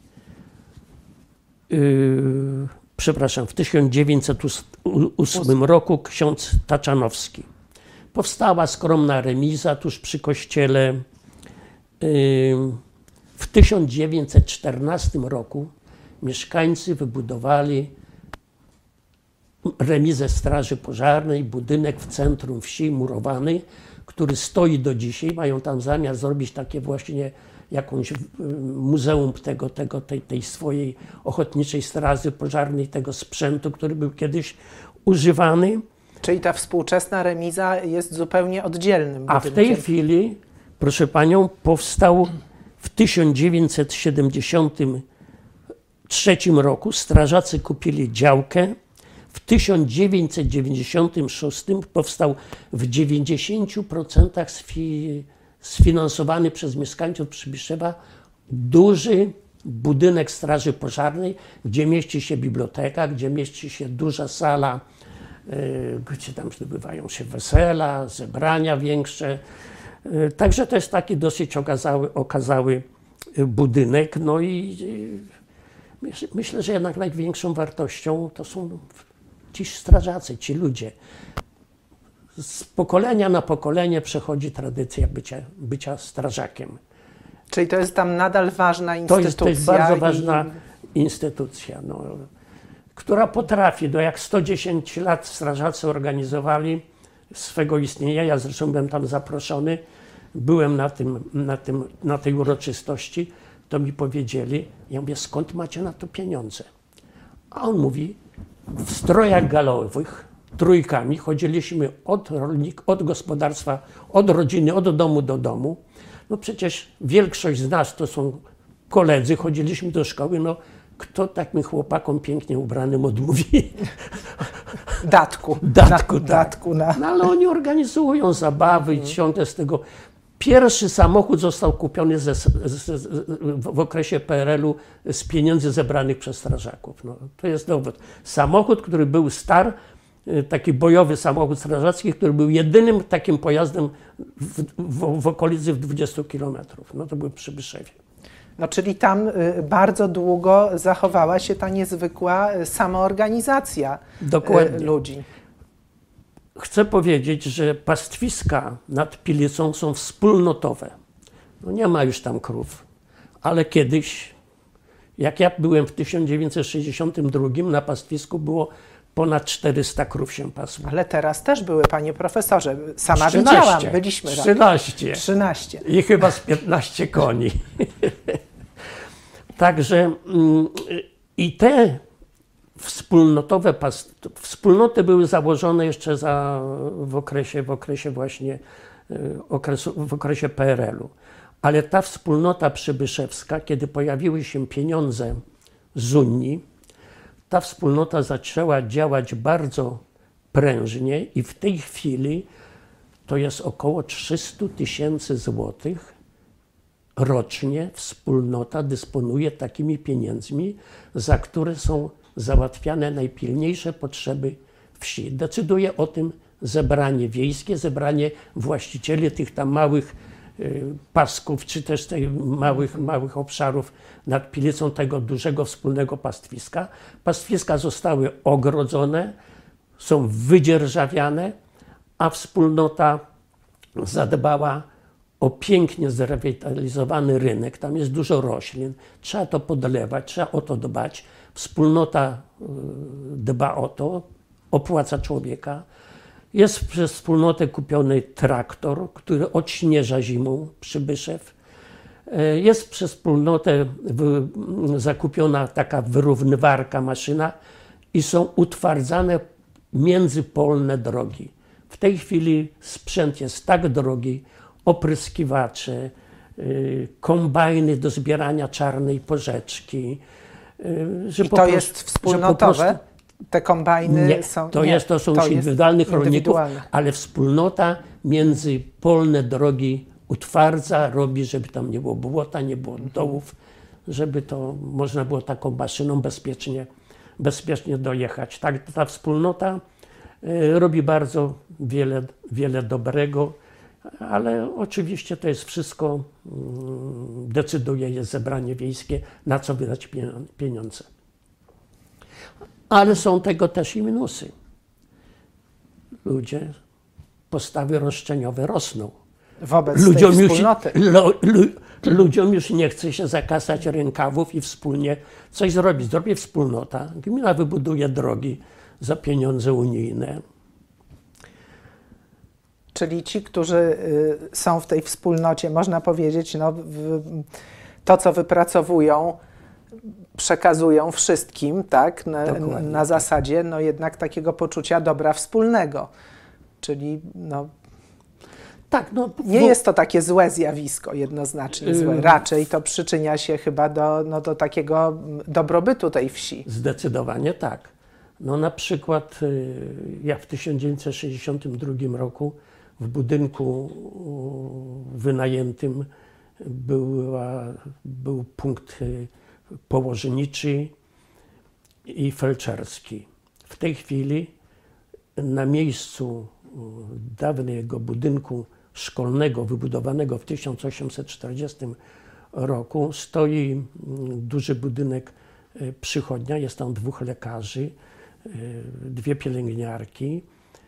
Yy, przepraszam, w tysiąc dziewięćset ósmym roku ksiądz Taczanowski. Powstała skromna remiza tuż przy kościele. Yy, w tysiąc dziewięćset czternastym roku mieszkańcy wybudowali remizę Straży Pożarnej, budynek w centrum wsi murowany, który stoi do dzisiaj. Mają tam zamiar zrobić takie właśnie jakąś muzeum tego, tego, tej, tej swojej Ochotniczej Straży Pożarnej, tego sprzętu, który był kiedyś używany. Czyli ta współczesna remiza jest zupełnie oddzielnym budynkiem. A w tej chwili, proszę panią, powstał w tysiąc dziewięćset siedemdziesiątym trzecim roku, strażacy kupili działkę. W tysiąc dziewięćset dziewięćdziesiątym szóstym powstał w dziewięćdziesięciu procentach sfi, sfinansowany przez mieszkańców Przybyszewa duży budynek Straży Pożarnej, gdzie mieści się biblioteka, gdzie mieści się duża sala, yy, gdzie tam odbywają się wesela, zebrania większe. Yy, także to jest taki dosyć okazały, okazały budynek. No i yy, myślę, że jednak największą wartością to są ci strażacy, ci ludzie. Z pokolenia na pokolenie przechodzi tradycja bycia, bycia strażakiem. Czyli to jest tam nadal ważna instytucja. To jest, to jest bardzo i... ważna instytucja, no, która potrafi, no jak sto dziesięć lat strażacy organizowali swego istnienia. Ja zresztą byłem tam zaproszony, byłem na, tym, na, tym, na tej uroczystości, to mi powiedzieli, ja mówię, skąd macie na to pieniądze? A on mówi, w strojach galowych, trójkami, chodziliśmy od, rolnik, od gospodarstwa, od rodziny, od domu do domu. No przecież większość z nas to są koledzy, chodziliśmy do szkoły, no kto takim chłopakom pięknie ubranym odmówi? Datku. Datku, na, tak. datku na... No ale oni organizują zabawy i ciągle z tego. Pierwszy samochód został kupiony ze, z, z, w okresie P R L u z pieniędzy zebranych przez strażaków. No, to jest dowód. Samochód, który był star, taki bojowy samochód strażacki, który był jedynym takim pojazdem w, w, w okolicy w dwudziestu kilometrów. No to był w Przybyszewie. No, czyli tam bardzo długo zachowała się ta niezwykła samoorganizacja Dokładnie. ludzi. Chcę powiedzieć, że pastwiska nad Pilicą są wspólnotowe. No nie ma już tam krów, ale kiedyś, jak ja byłem w tysiąc dziewięćset sześćdziesiątym drugim, na pastwisku było ponad czterysta krów się pasło. Ale teraz też były, panie profesorze. Sama widziałam, byliśmy razem. trzynaście. trzynaście. I chyba z piętnaście koni. Także i te wspólnotowe wspólnoty były założone jeszcze za, w okresie, w okresie właśnie okresu, w okresie P R L u. Ale ta wspólnota przybyszewska, kiedy pojawiły się pieniądze z Unii, ta wspólnota zaczęła działać bardzo prężnie i w tej chwili to jest około trzysta tysięcy złotych rocznie wspólnota dysponuje takimi pieniędzmi, za które są załatwiane najpilniejsze potrzeby wsi. Decyduje o tym zebranie wiejskie, zebranie właścicieli tych tam małych y, pasków, czy też tych małych, małych obszarów nad Pilicą, tego dużego wspólnego pastwiska. Pastwiska zostały ogrodzone, są wydzierżawiane, a wspólnota zadbała o pięknie zrewitalizowany rynek. Tam jest dużo roślin, trzeba to podlewać, trzeba o to dbać. Wspólnota dba o to, opłaca człowieka. Jest przez wspólnotę kupiony traktor, który odśnieża zimą Przybyszew. Jest przez wspólnotę zakupiona taka wyrównywarka, maszyna i są utwardzane międzypolne drogi. W tej chwili sprzęt jest tak drogi, opryskiwacze, kombajny do zbierania czarnej porzeczki. Że I po to prostu, jest wspólnotowe? Prostu, te kombajny nie, są... To, nie, jest, to są to już indywidualnych rolników, ale wspólnota międzypolne drogi utwardza, robi, żeby tam nie było błota, nie było dołów, żeby to można było taką maszyną bezpiecznie, bezpiecznie dojechać. Tak, ta wspólnota y, robi bardzo wiele, wiele dobrego, ale oczywiście to jest wszystko, y, decyduje jest zebranie wiejskie, na co wydać pieniądze. Ale są tego też i minusy. Ludzie, postawy roszczeniowe rosną. Wobec ludziom tej już, wspólnoty. Lu, lu, ludziom już nie chce się zakasać rękawów i wspólnie coś zrobić. Zrobi wspólnota, gmina wybuduje drogi za pieniądze unijne. Czyli ci, którzy są w tej wspólnocie, można powiedzieć, no, to co wypracowują, przekazują wszystkim, tak, na, na zasadzie no, jednak takiego poczucia dobra wspólnego. Czyli no, tak, no, nie bo, jest to takie złe zjawisko, jednoznacznie złe. Raczej to przyczynia się chyba do, no, do takiego dobrobytu tej wsi. Zdecydowanie tak. No, na przykład ja w tysiąc dziewięćset sześćdziesiątym drugim roku w budynku wynajętym była, był punkt położniczy i felczerski. W tej chwili na miejscu dawnego budynku szkolnego wybudowanego w tysiąc osiemset czterdziestym roku stoi duży budynek przychodnia, jest tam dwóch lekarzy, dwie pielęgniarki.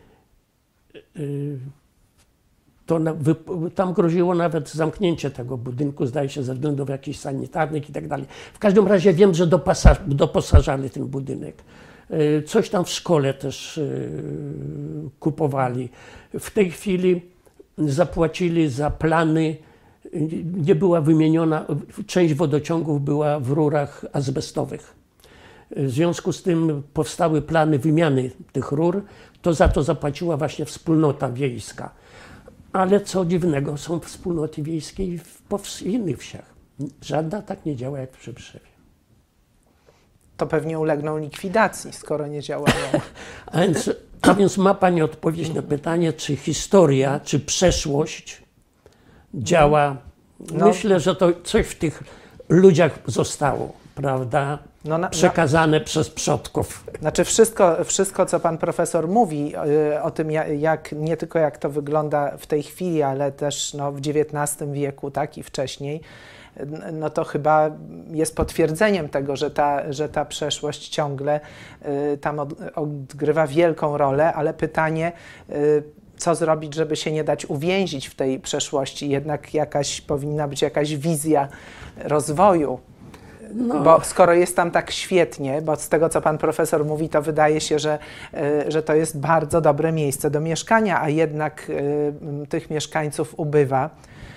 To na, wy, tam groziło nawet zamknięcie tego budynku, zdaje się, ze względów jakichś sanitarnych i tak dalej. W każdym razie wiem, że dopasa, doposażali ten budynek. Coś tam w szkole też kupowali. W tej chwili zapłacili za plany, nie była wymieniona, część wodociągów była w rurach azbestowych. W związku z tym powstały plany wymiany tych rur, to za to zapłaciła właśnie wspólnota wiejska. Ale co dziwnego, są wspólnoty wiejskie i w innych wsiach. Żadna tak nie działa jak w Przybyszewie. To pewnie ulegną likwidacji, skoro nie działają. A więc, a więc ma Pani odpowiedź na pytanie, czy historia, czy przeszłość działa. No. Myślę, że to coś w tych ludziach zostało, prawda? No na, przekazane na, przez przodków. Znaczy wszystko, wszystko, co pan profesor mówi y, o tym, jak, jak, nie tylko jak to wygląda w tej chwili, ale też no, w dziewiętnastym wieku, tak i wcześniej, no to chyba jest potwierdzeniem tego, że ta, że ta przeszłość ciągle y, tam od, odgrywa wielką rolę, ale pytanie, y, co zrobić, żeby się nie dać uwięzić w tej przeszłości? Jednak jakaś, powinna być jakaś wizja rozwoju. No. Bo skoro jest tam tak świetnie, bo z tego, co pan profesor mówi, to wydaje się, że, y, że to jest bardzo dobre miejsce do mieszkania, a jednak y, tych mieszkańców ubywa.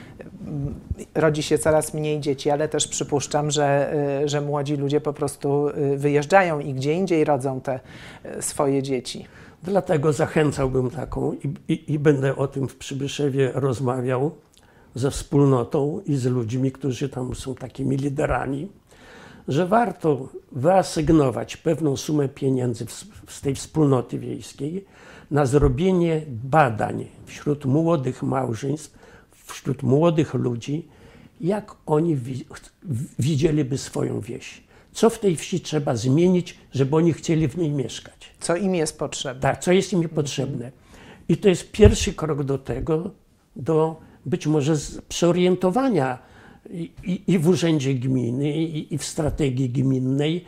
Rodzi się coraz mniej dzieci, ale też przypuszczam, że, y, że młodzi ludzie po prostu y, wyjeżdżają i gdzie indziej rodzą te y, swoje dzieci. Dlatego zachęcałbym taką i, i, i będę o tym w Przybyszewie rozmawiał ze wspólnotą i z ludźmi, którzy tam są takimi liderami, że warto wyasygnować pewną sumę pieniędzy z tej wspólnoty wiejskiej na zrobienie badań wśród młodych małżeństw, wśród młodych ludzi, jak oni wi widzieliby swoją wieś. Co w tej wsi trzeba zmienić, żeby oni chcieli w niej mieszkać. Co im jest potrzebne. Tak, co jest im potrzebne. I to jest pierwszy krok do tego, do być może przeorientowania i, i, i w urzędzie gminy, i, i w strategii gminnej.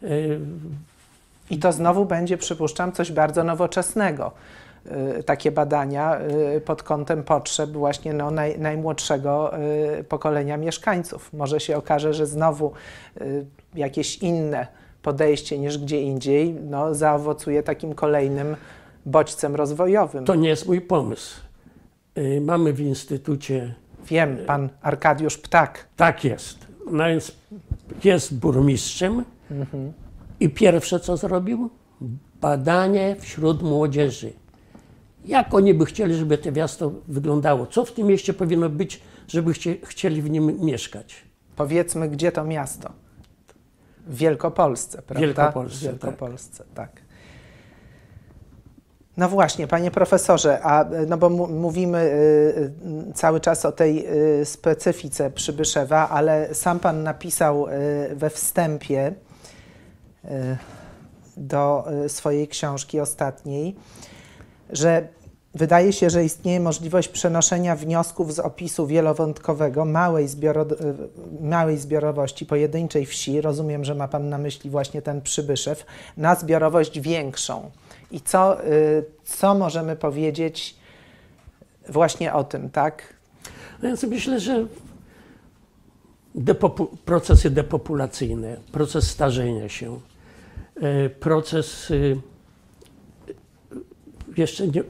I to znowu będzie, przypuszczam, coś bardzo nowoczesnego. Takie badania pod kątem potrzeb właśnie no, naj, najmłodszego pokolenia mieszkańców. Może się okaże, że znowu jakieś inne podejście niż gdzie indziej no, zaowocuje takim kolejnym bodźcem rozwojowym. To nie jest mój pomysł. Mamy w Instytucie... Wiem, pan Arkadiusz Ptak. Tak jest. No więc jest burmistrzem mhm. i pierwsze co zrobił? Badanie wśród młodzieży. Jak oni by chcieli, żeby to miasto wyglądało? Co w tym mieście powinno być, żeby chcie, chcieli w nim mieszkać? Powiedzmy, gdzie to miasto? W Wielkopolsce, prawda? Wielkopolsce, w Wielkopolsce, tak. tak. No właśnie, panie profesorze, a, no bo mówimy y, cały czas o tej y, specyfice Przybyszewa, ale sam pan napisał y, we wstępie y, do y, swojej książki ostatniej, że wydaje się, że istnieje możliwość przenoszenia wniosków z opisu wielowątkowego małej, zbioro, małej zbiorowości pojedynczej wsi, rozumiem, że ma pan na myśli właśnie ten Przybyszew, na zbiorowość większą. I co, y, co możemy powiedzieć właśnie o tym, tak? No więc myślę, że depopu procesy depopulacyjne, proces starzenia się, y, proces y, jeszcze nie,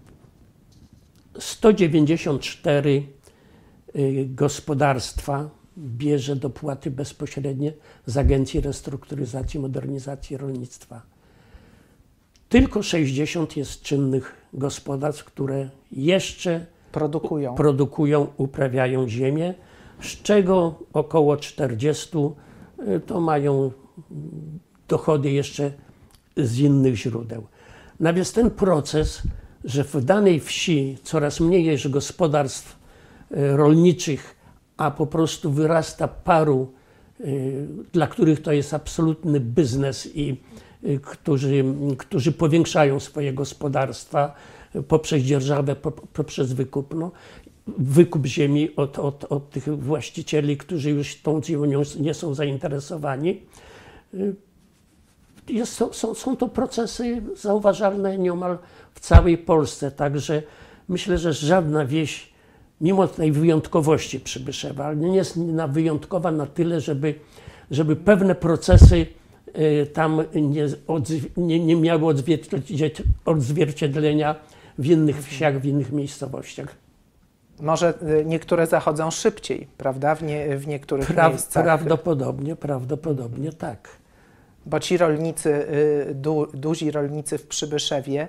sto dziewięćdziesiąt cztery y, gospodarstwa bierze dopłaty bezpośrednie z Agencji Restrukturyzacji i Modernizacji Rolnictwa. Tylko sześćdziesiąt jest czynnych gospodarstw, które jeszcze produkują, produkują uprawiają ziemię, z czego około czterdzieści to mają dochody jeszcze z innych źródeł. No więc ten proces, że w danej wsi coraz mniej jest gospodarstw rolniczych, a po prostu wyrasta paru, dla których to jest absolutny biznes i Którzy, którzy powiększają swoje gospodarstwa poprzez dzierżawę, poprzez wykup, no, wykup ziemi od, od, od tych właścicieli, którzy już tą ziemią nie są zainteresowani. Jest, są, są to procesy zauważalne nieomal w całej Polsce, także myślę, że żadna wieś, mimo tej wyjątkowości Przybyszewa, ale nie jest wyjątkowa na tyle, żeby, żeby pewne procesy tam nie, nie, nie miały odzwierciedlenia w innych wsiach, w innych miejscowościach. Może niektóre zachodzą szybciej, prawda, w, nie, w niektórych pra, miejscach. Prawdopodobnie, prawdopodobnie tak. Bo ci rolnicy, du, duzi rolnicy w Przybyszewie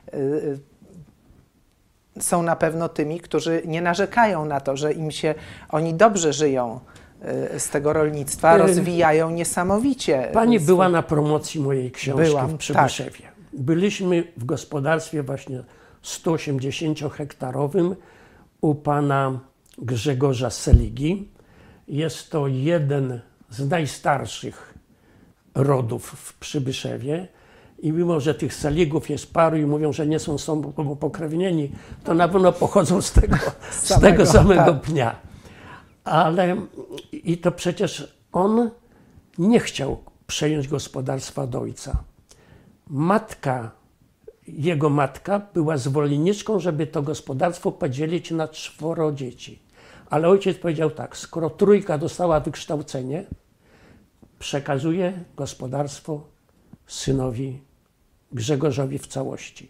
są na pewno tymi, którzy nie narzekają na to, że im się, oni dobrze żyją z tego rolnictwa, rozwijają niesamowicie. Pani była na promocji mojej książki Byłam, w Przybyszewie. Tak. Byliśmy w gospodarstwie właśnie sto osiemdziesięciohektarowym u pana Grzegorza Seligi. Jest to jeden z najstarszych rodów w Przybyszewie. I mimo, że tych Seligów jest paru i mówią, że nie są sobą pokrewnieni, to na pewno pochodzą z tego z samego, tego samego tak. pnia. Ale i to przecież on nie chciał przejąć gospodarstwa od ojca. Matka, jego matka była zwolenniczką, żeby to gospodarstwo podzielić na czworo dzieci. Ale ojciec powiedział tak, skoro trójka dostała wykształcenie, przekazuje gospodarstwo synowi Grzegorzowi w całości.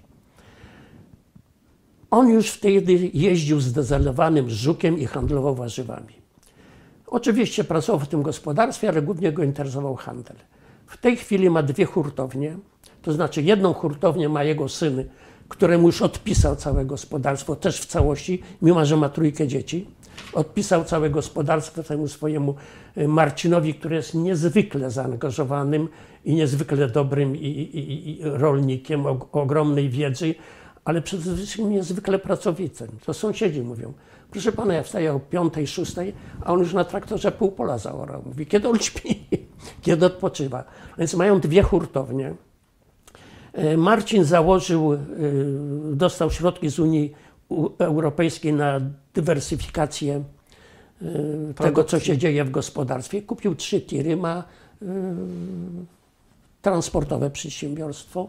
On już wtedy jeździł zdezelowanym żukiem i handlował warzywami. Oczywiście pracował w tym gospodarstwie, ale głównie go interesował handel. W tej chwili ma dwie hurtownie, to znaczy jedną hurtownię ma jego syn, któremu już odpisał całe gospodarstwo, też w całości, mimo że ma trójkę dzieci. Odpisał całe gospodarstwo temu swojemu Marcinowi, który jest niezwykle zaangażowanym i niezwykle dobrym i, i, i rolnikiem o, o ogromnej wiedzy, ale przede wszystkim niezwykle pracowitym. To sąsiedzi mówią, proszę pana, ja wstaję o piątej, szóstej, a on już na traktorze pół pola zaorał. Mówi, kiedy on śpi, kiedy odpoczywa. Więc mają dwie hurtownie. Marcin założył, dostał środki z Unii Europejskiej na dywersyfikację Produkcji. tego, co się dzieje w gospodarstwie. Kupił trzy tiry, ma y, transportowe przedsiębiorstwo.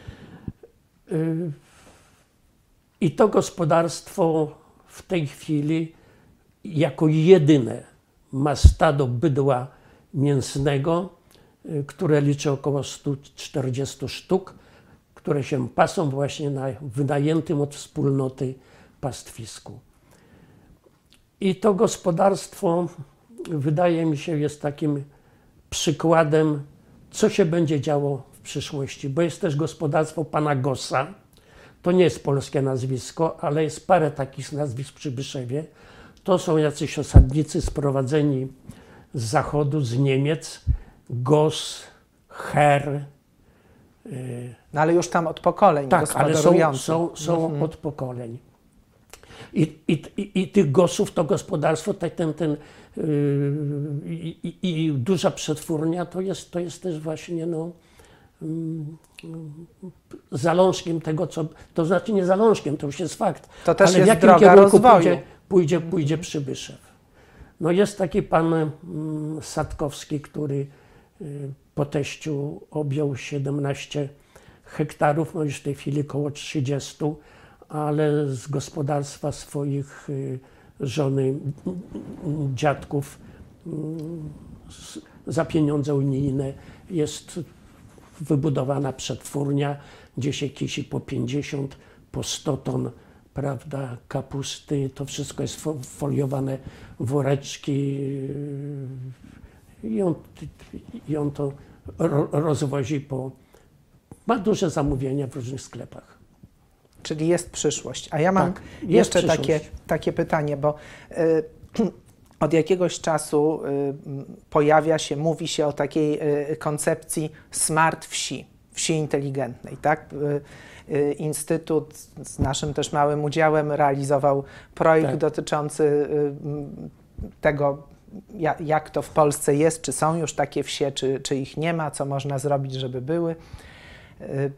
Y, I to gospodarstwo w tej chwili jako jedyne ma stado bydła mięsnego, y, które liczy około sto czterdzieści sztuk, które się pasą właśnie na wynajętym od wspólnoty pastwisku. I to gospodarstwo, wydaje mi się, jest takim przykładem, co się będzie działo w przyszłości, bo jest też gospodarstwo pana Gossa. To nie jest polskie nazwisko, ale jest parę takich nazwisk w Przybyszewie. To są jacyś osadnicy sprowadzeni z zachodu, z Niemiec. Goss, Herr. No ale już tam od pokoleń tak, ale są, są, są mhm. od pokoleń. I, i, i, i tych Gossów, to gospodarstwo, ten, ten, ten, yy, i, i duża przetwórnia, to jest, to jest też właśnie no, yy, zalążkiem tego, co, to znaczy nie zalążkiem, to już jest fakt, to też ale jest w jakim droga kierunku rozwoju. pójdzie, pójdzie, pójdzie Przybyszew. No jest taki pan yy, Sadkowski, który yy, po teściu objął siedemnaście hektarów, no już w tej chwili około trzydzieści, ale z gospodarstwa swoich żony, dziadków za pieniądze unijne jest wybudowana przetwórnia, gdzie się kisi po pięćdziesiąt, po sto ton, prawda, kapusty. To wszystko jest foliowane woreczki i on, i on to rozwozi po... Ma duże zamówienia w różnych sklepach. Czyli jest przyszłość. A ja mam tak, jeszcze takie, takie pytanie, bo y, od jakiegoś czasu y, pojawia się, mówi się o takiej y, koncepcji smart wsi, wsi inteligentnej, tak? Y, y, Instytut z naszym też małym udziałem realizował projekt tak. dotyczący y, tego, jak, jak to w Polsce jest, czy są już takie wsie, czy, czy ich nie ma, co można zrobić, żeby były. Y,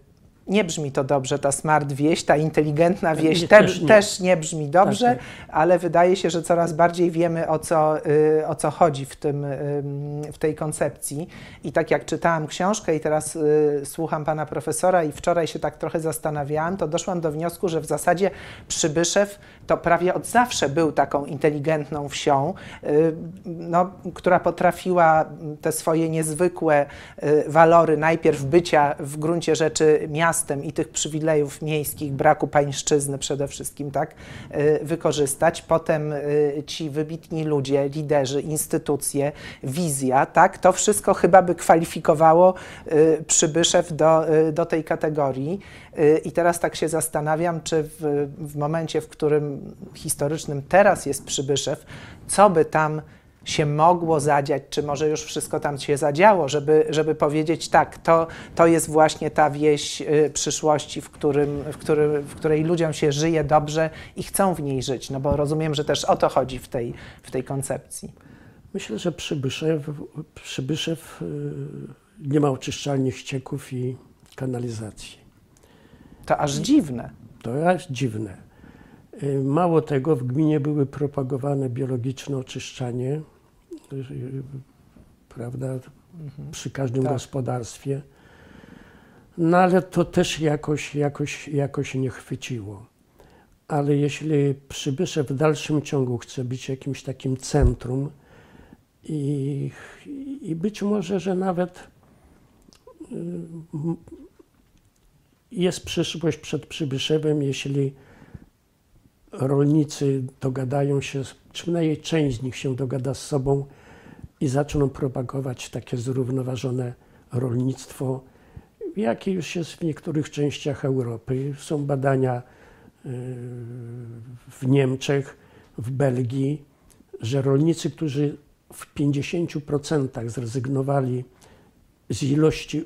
Nie brzmi to dobrze, ta smart wieś, ta inteligentna wieś Nie, te, też nie. też nie brzmi dobrze, Tak, tak. ale wydaje się, że coraz bardziej wiemy, o co, y, o co chodzi w, tym, y, w tej koncepcji. I tak jak czytałam książkę i teraz y, słucham pana profesora i wczoraj się tak trochę zastanawiałam, to doszłam do wniosku, że w zasadzie Przybyszew to prawie od zawsze był taką inteligentną wsią, y, no, która potrafiła te swoje niezwykłe y, walory najpierw bycia w gruncie rzeczy miastem i tych przywilejów miejskich, braku pańszczyzny przede wszystkim, tak, y, wykorzystać. Potem y, ci wybitni ludzie, liderzy, instytucje, wizja, tak, to wszystko chyba by kwalifikowało y, Przybyszew do, y, do tej kategorii. Y, I teraz tak się zastanawiam, czy w, w momencie, w którym historycznym teraz jest Przybyszew, co by tam się mogło zadziać, czy może już wszystko tam się zadziało, żeby, żeby powiedzieć tak, to, to jest właśnie ta wieś y, przyszłości, w, którym, w, który, w której ludziom się żyje dobrze i chcą w niej żyć, no bo rozumiem, że też o to chodzi w tej, w tej koncepcji. Myślę, że Przybyszew, Przybyszew y, nie ma oczyszczalni ścieków i kanalizacji. To aż dziwne. To aż dziwne. Y, mało tego, w gminie były propagowane biologiczne oczyszczanie, y, prawda, mhm. przy każdym tak. gospodarstwie. No ale to też jakoś, jakoś, jakoś nie chwyciło. Ale jeśli Przybyszew w dalszym ciągu chce być jakimś takim centrum i, i być może, że nawet y, jest przyszłość przed Przybyszewem, jeśli rolnicy dogadają się, czy przynajmniej część z nich się dogada z sobą i zaczną propagować takie zrównoważone rolnictwo, jakie już jest w niektórych częściach Europy. Są badania w Niemczech, w Belgii, że rolnicy, którzy w pięćdziesięciu procentach zrezygnowali z ilości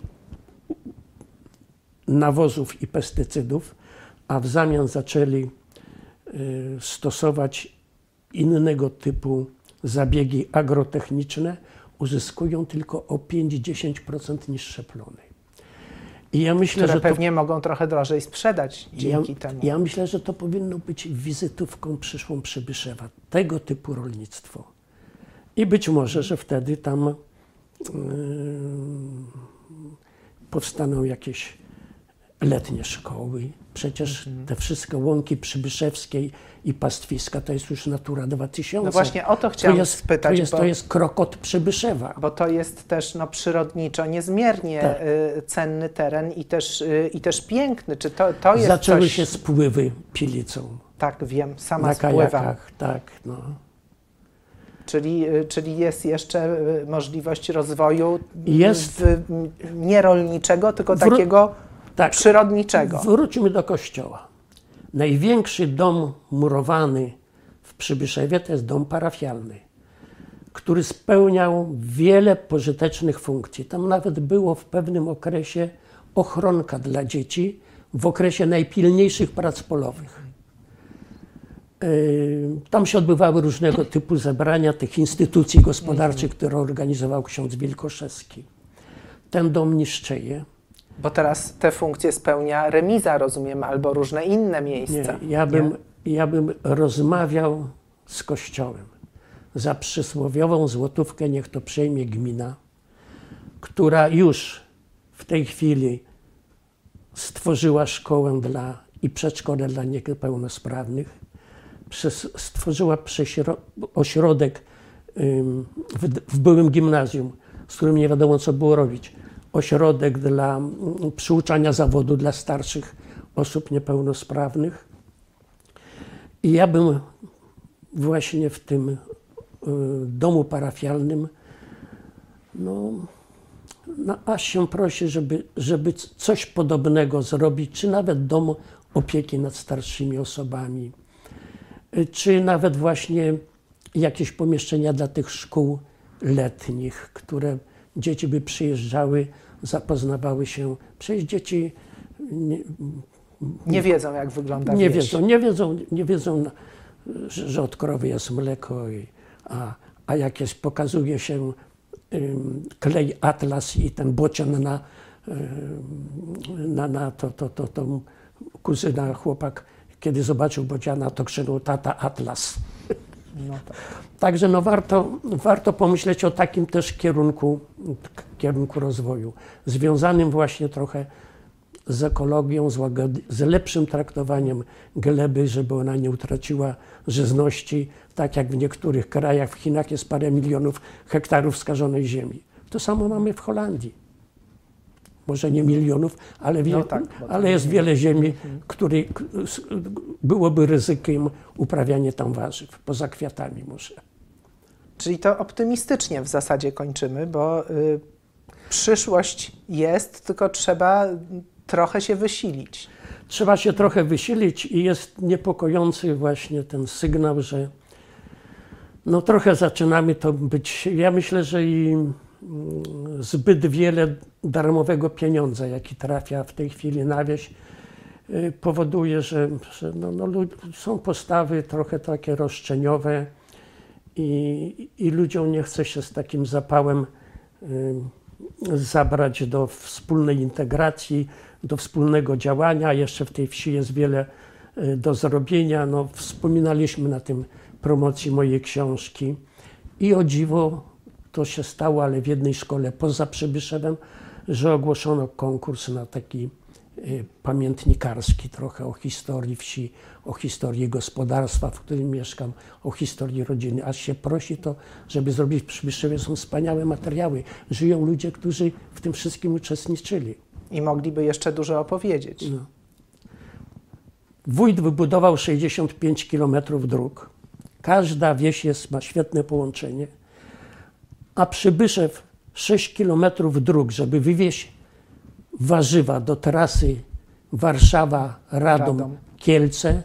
nawozów i pestycydów, a w zamian zaczęli stosować innego typu zabiegi agrotechniczne, uzyskują tylko o pięć do dziesięciu procent niższe plony. I ja myślę, które że pewnie to, mogą trochę drożej sprzedać dzięki ja, temu. Ja myślę, że to powinno być wizytówką przyszłą Przybyszewa, tego typu rolnictwo. I być może, że wtedy tam yy, powstaną jakieś letnie szkoły. Przecież mhm. te wszystkie łąki przybyszewskie i pastwiska to jest już Natura dwa tysiące. No właśnie o to chciałem to jest, spytać. To jest, bo, to jest krok od Przybyszewa. Bo to jest też no, przyrodniczo niezmiernie tak. y, cenny teren i też, y, i też piękny. Czy to, to jest Zaczęły coś... się spływy Pilicą. Tak, wiem, sama na spływam. kajakach, tak, no. Czyli, czyli jest jeszcze możliwość rozwoju jest. W, nie rolniczego, tylko Wró takiego tak. przyrodniczego. Wróćmy do kościoła. Największy dom murowany w Przybyszewie to jest dom parafialny, który spełniał wiele pożytecznych funkcji. Tam nawet było w pewnym okresie ochronka dla dzieci w okresie najpilniejszych prac polowych. Tam się odbywały różnego typu zebrania tych instytucji gospodarczych, które organizował ksiądz Wilkoszewski. Ten dom niszczeje. Bo teraz te funkcje spełnia remiza, rozumiem, albo różne inne miejsca. Nie, ja bym, nie? ja bym rozmawiał z Kościołem. Za przysłowiową złotówkę niech to przejmie gmina, która już w tej chwili stworzyła szkołę dla, i przedszkole dla niepełnosprawnych, przez, stworzyła ośrodek ym, w, w byłym gimnazjum, z którym nie wiadomo, co było robić. Ośrodek dla um, przyuczania zawodu dla starszych osób niepełnosprawnych. I ja bym właśnie w tym y, domu parafialnym, no, no aż się prosi, żeby, żeby coś podobnego zrobić, czy nawet dom opieki nad starszymi osobami, czy nawet właśnie jakieś pomieszczenia dla tych szkół letnich, które dzieci by przyjeżdżały, zapoznawały się. Przecież dzieci nie, nie wiedzą, jak wygląda nie wieś. wiedzą, nie wiedzą, nie wiedzą, że, że od krowy jest mleko, i, a, a jak jest, pokazuje się um, klej Atlas i ten bocian na, na, na to, to, to, to kuzyna, chłopak, kiedy zobaczył Bodziana, to krzyknął: tata Atlas. No tak. Także no warto, warto pomyśleć o takim też kierunku, kierunku rozwoju, związanym właśnie trochę z ekologią, z, łagody, z lepszym traktowaniem gleby, żeby ona nie utraciła żyzności, tak jak w niektórych krajach, w Chinach jest parę milionów hektarów skażonej ziemi. To samo mamy w Holandii. Może nie milionów, ale, wie, no tak, ale jest wiele ziemi, której byłoby ryzykiem uprawianie tam warzyw, poza kwiatami może. Czyli to optymistycznie w zasadzie kończymy, bo y, przyszłość jest, tylko trzeba trochę się wysilić. Trzeba się trochę wysilić i jest niepokojący właśnie ten sygnał, że no trochę zaczynamy to być. Ja myślę, że i zbyt wiele darmowego pieniądza, jaki trafia w tej chwili na wieś, powoduje, że, że no, no, są postawy trochę takie roszczeniowe i, i ludziom nie chce się z takim zapałem y, zabrać do wspólnej integracji, do wspólnego działania. Jeszcze w tej wsi jest wiele y, do zrobienia. No, wspominaliśmy na tym promocji mojej książki i o dziwo to się stało, ale w jednej szkole poza Przybyszewem, że ogłoszono konkurs na taki y, pamiętnikarski trochę o historii wsi, o historii gospodarstwa, w którym mieszkam, o historii rodziny. Aż się prosi to, żeby zrobić w Przybyszewie. Są wspaniałe materiały. Żyją ludzie, którzy w tym wszystkim uczestniczyli. I mogliby jeszcze dużo opowiedzieć. No. Wójt wybudował sześćdziesiąt pięć kilometrów dróg. Każda wieś jest, ma świetne połączenie. A Przybyszew sześć kilometrów dróg, żeby wywieźć warzywa do trasy Warszawa, Radom, Radom, Kielce,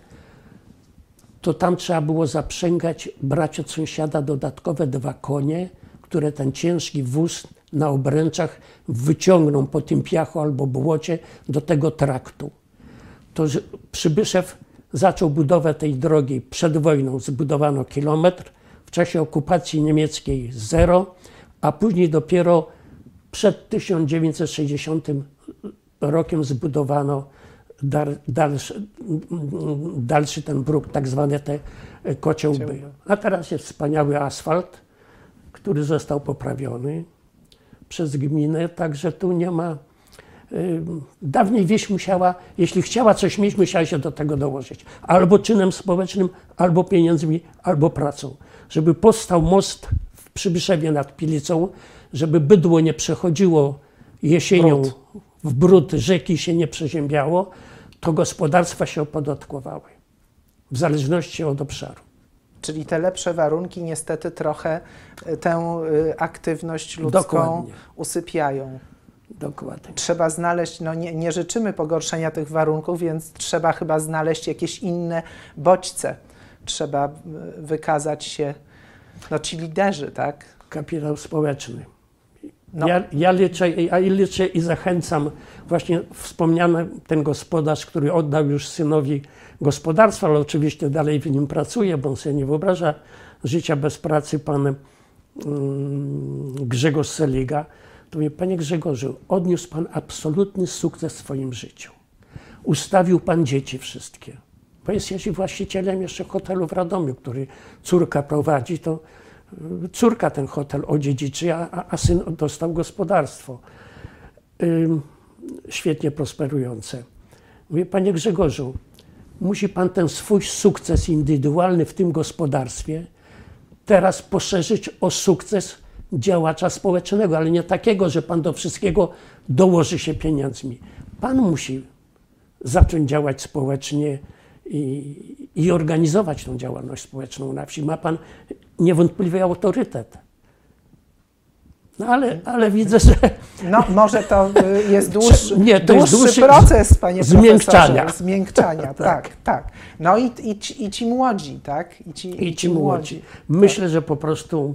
to tam trzeba było zaprzęgać, brać od sąsiada dodatkowe dwa konie, które ten ciężki wóz na obręczach wyciągną po tym piachu albo błocie do tego traktu. To Przybyszew zaczął budowę tej drogi przed wojną, zbudowano kilometr, w czasie okupacji niemieckiej zero, a później dopiero przed tysiąc dziewięćset sześćdziesiątym rokiem zbudowano dar, dalszy, dalszy ten bruk, tak zwane te kociołby. A teraz jest wspaniały asfalt, który został poprawiony przez gminę, także tu nie ma... Yy, dawniej wieś musiała, jeśli chciała coś mieć, musiała się do tego dołożyć. Albo czynem społecznym, albo pieniędzmi, albo pracą. Żeby powstał most w Przybyszewie nad Pilicą, żeby bydło nie przechodziło jesienią brud. w brud, rzeki się nie przeziębiało, to gospodarstwa się opodatkowały, w zależności od obszaru. Czyli te lepsze warunki niestety trochę tę aktywność ludzką Dokładnie. usypiają. Dokładnie. Trzeba znaleźć, no nie, nie życzymy pogorszenia tych warunków, więc trzeba chyba znaleźć jakieś inne bodźce. Trzeba wykazać się, no ci liderzy, tak? Kapitał społeczny. No. Ja, ja liczę, ja liczę i zachęcam właśnie wspomniany ten gospodarz, który oddał już synowi gospodarstwa, ale oczywiście dalej w nim pracuje, bo on sobie nie wyobraża życia bez pracy, pan um, Grzegorz Seliga. To mówię: panie Grzegorzu, odniósł pan absolutny sukces w swoim życiu. Ustawił pan dzieci wszystkie. Bo jest jeśli właścicielem jeszcze hotelu w Radomiu, który córka prowadzi, to córka ten hotel odziedziczy, a, a syn dostał gospodarstwo ym, świetnie prosperujące. Mówię: panie Grzegorzu, musi pan ten swój sukces indywidualny w tym gospodarstwie teraz poszerzyć o sukces działacza społecznego, ale nie takiego, że pan do wszystkiego dołoży się pieniędzmi. Pan musi zacząć działać społecznie i, i organizować tą działalność społeczną na wsi. Ma pan niewątpliwy autorytet. No ale, ale widzę, że... No może to jest dłuższy, nie, to dłuższy jest dłuższy proces, panie zmiękczania. profesorze. Zmiękczania. tak, tak. No i, i, ci, i ci młodzi, tak? I ci, I i ci młodzi. młodzi. Myślę, tak. że po prostu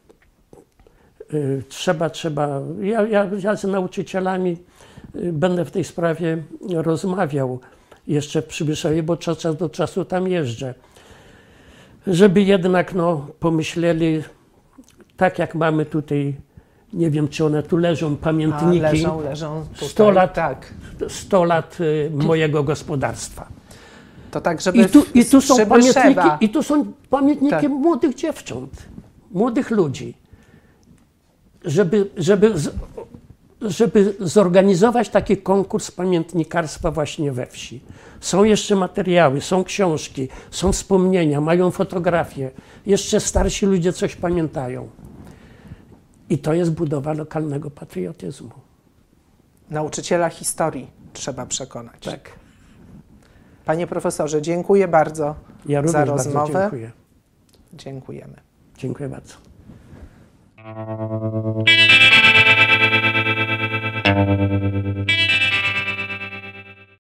y, trzeba, trzeba... Ja, ja, ja z nauczycielami y, będę w tej sprawie rozmawiał jeszcze w Przybyszewie, bo czas do czasu tam jeżdżę. Żeby jednak no, pomyśleli, tak jak mamy tutaj Nie wiem, czy one tu leżą, pamiętniki. A, leżą, leżą tutaj. sto lat, tak. sto lat y, mojego gospodarstwa. To tak, żeby I tu, i tu są Przybyszewa. pamiętniki, i tu są pamiętniki Tak. młodych dziewcząt, młodych ludzi. Żeby, żeby, z, żeby zorganizować taki konkurs pamiętnikarstwa właśnie we wsi. Są jeszcze materiały, są książki, są wspomnienia, mają fotografie. Jeszcze starsi ludzie coś pamiętają. I to jest budowa lokalnego patriotyzmu. Nauczyciela historii trzeba przekonać. Tak. Panie profesorze, dziękuję bardzo Ja również za bardzo rozmowę. dziękuję. Dziękujemy. Dziękuję bardzo. Thank you.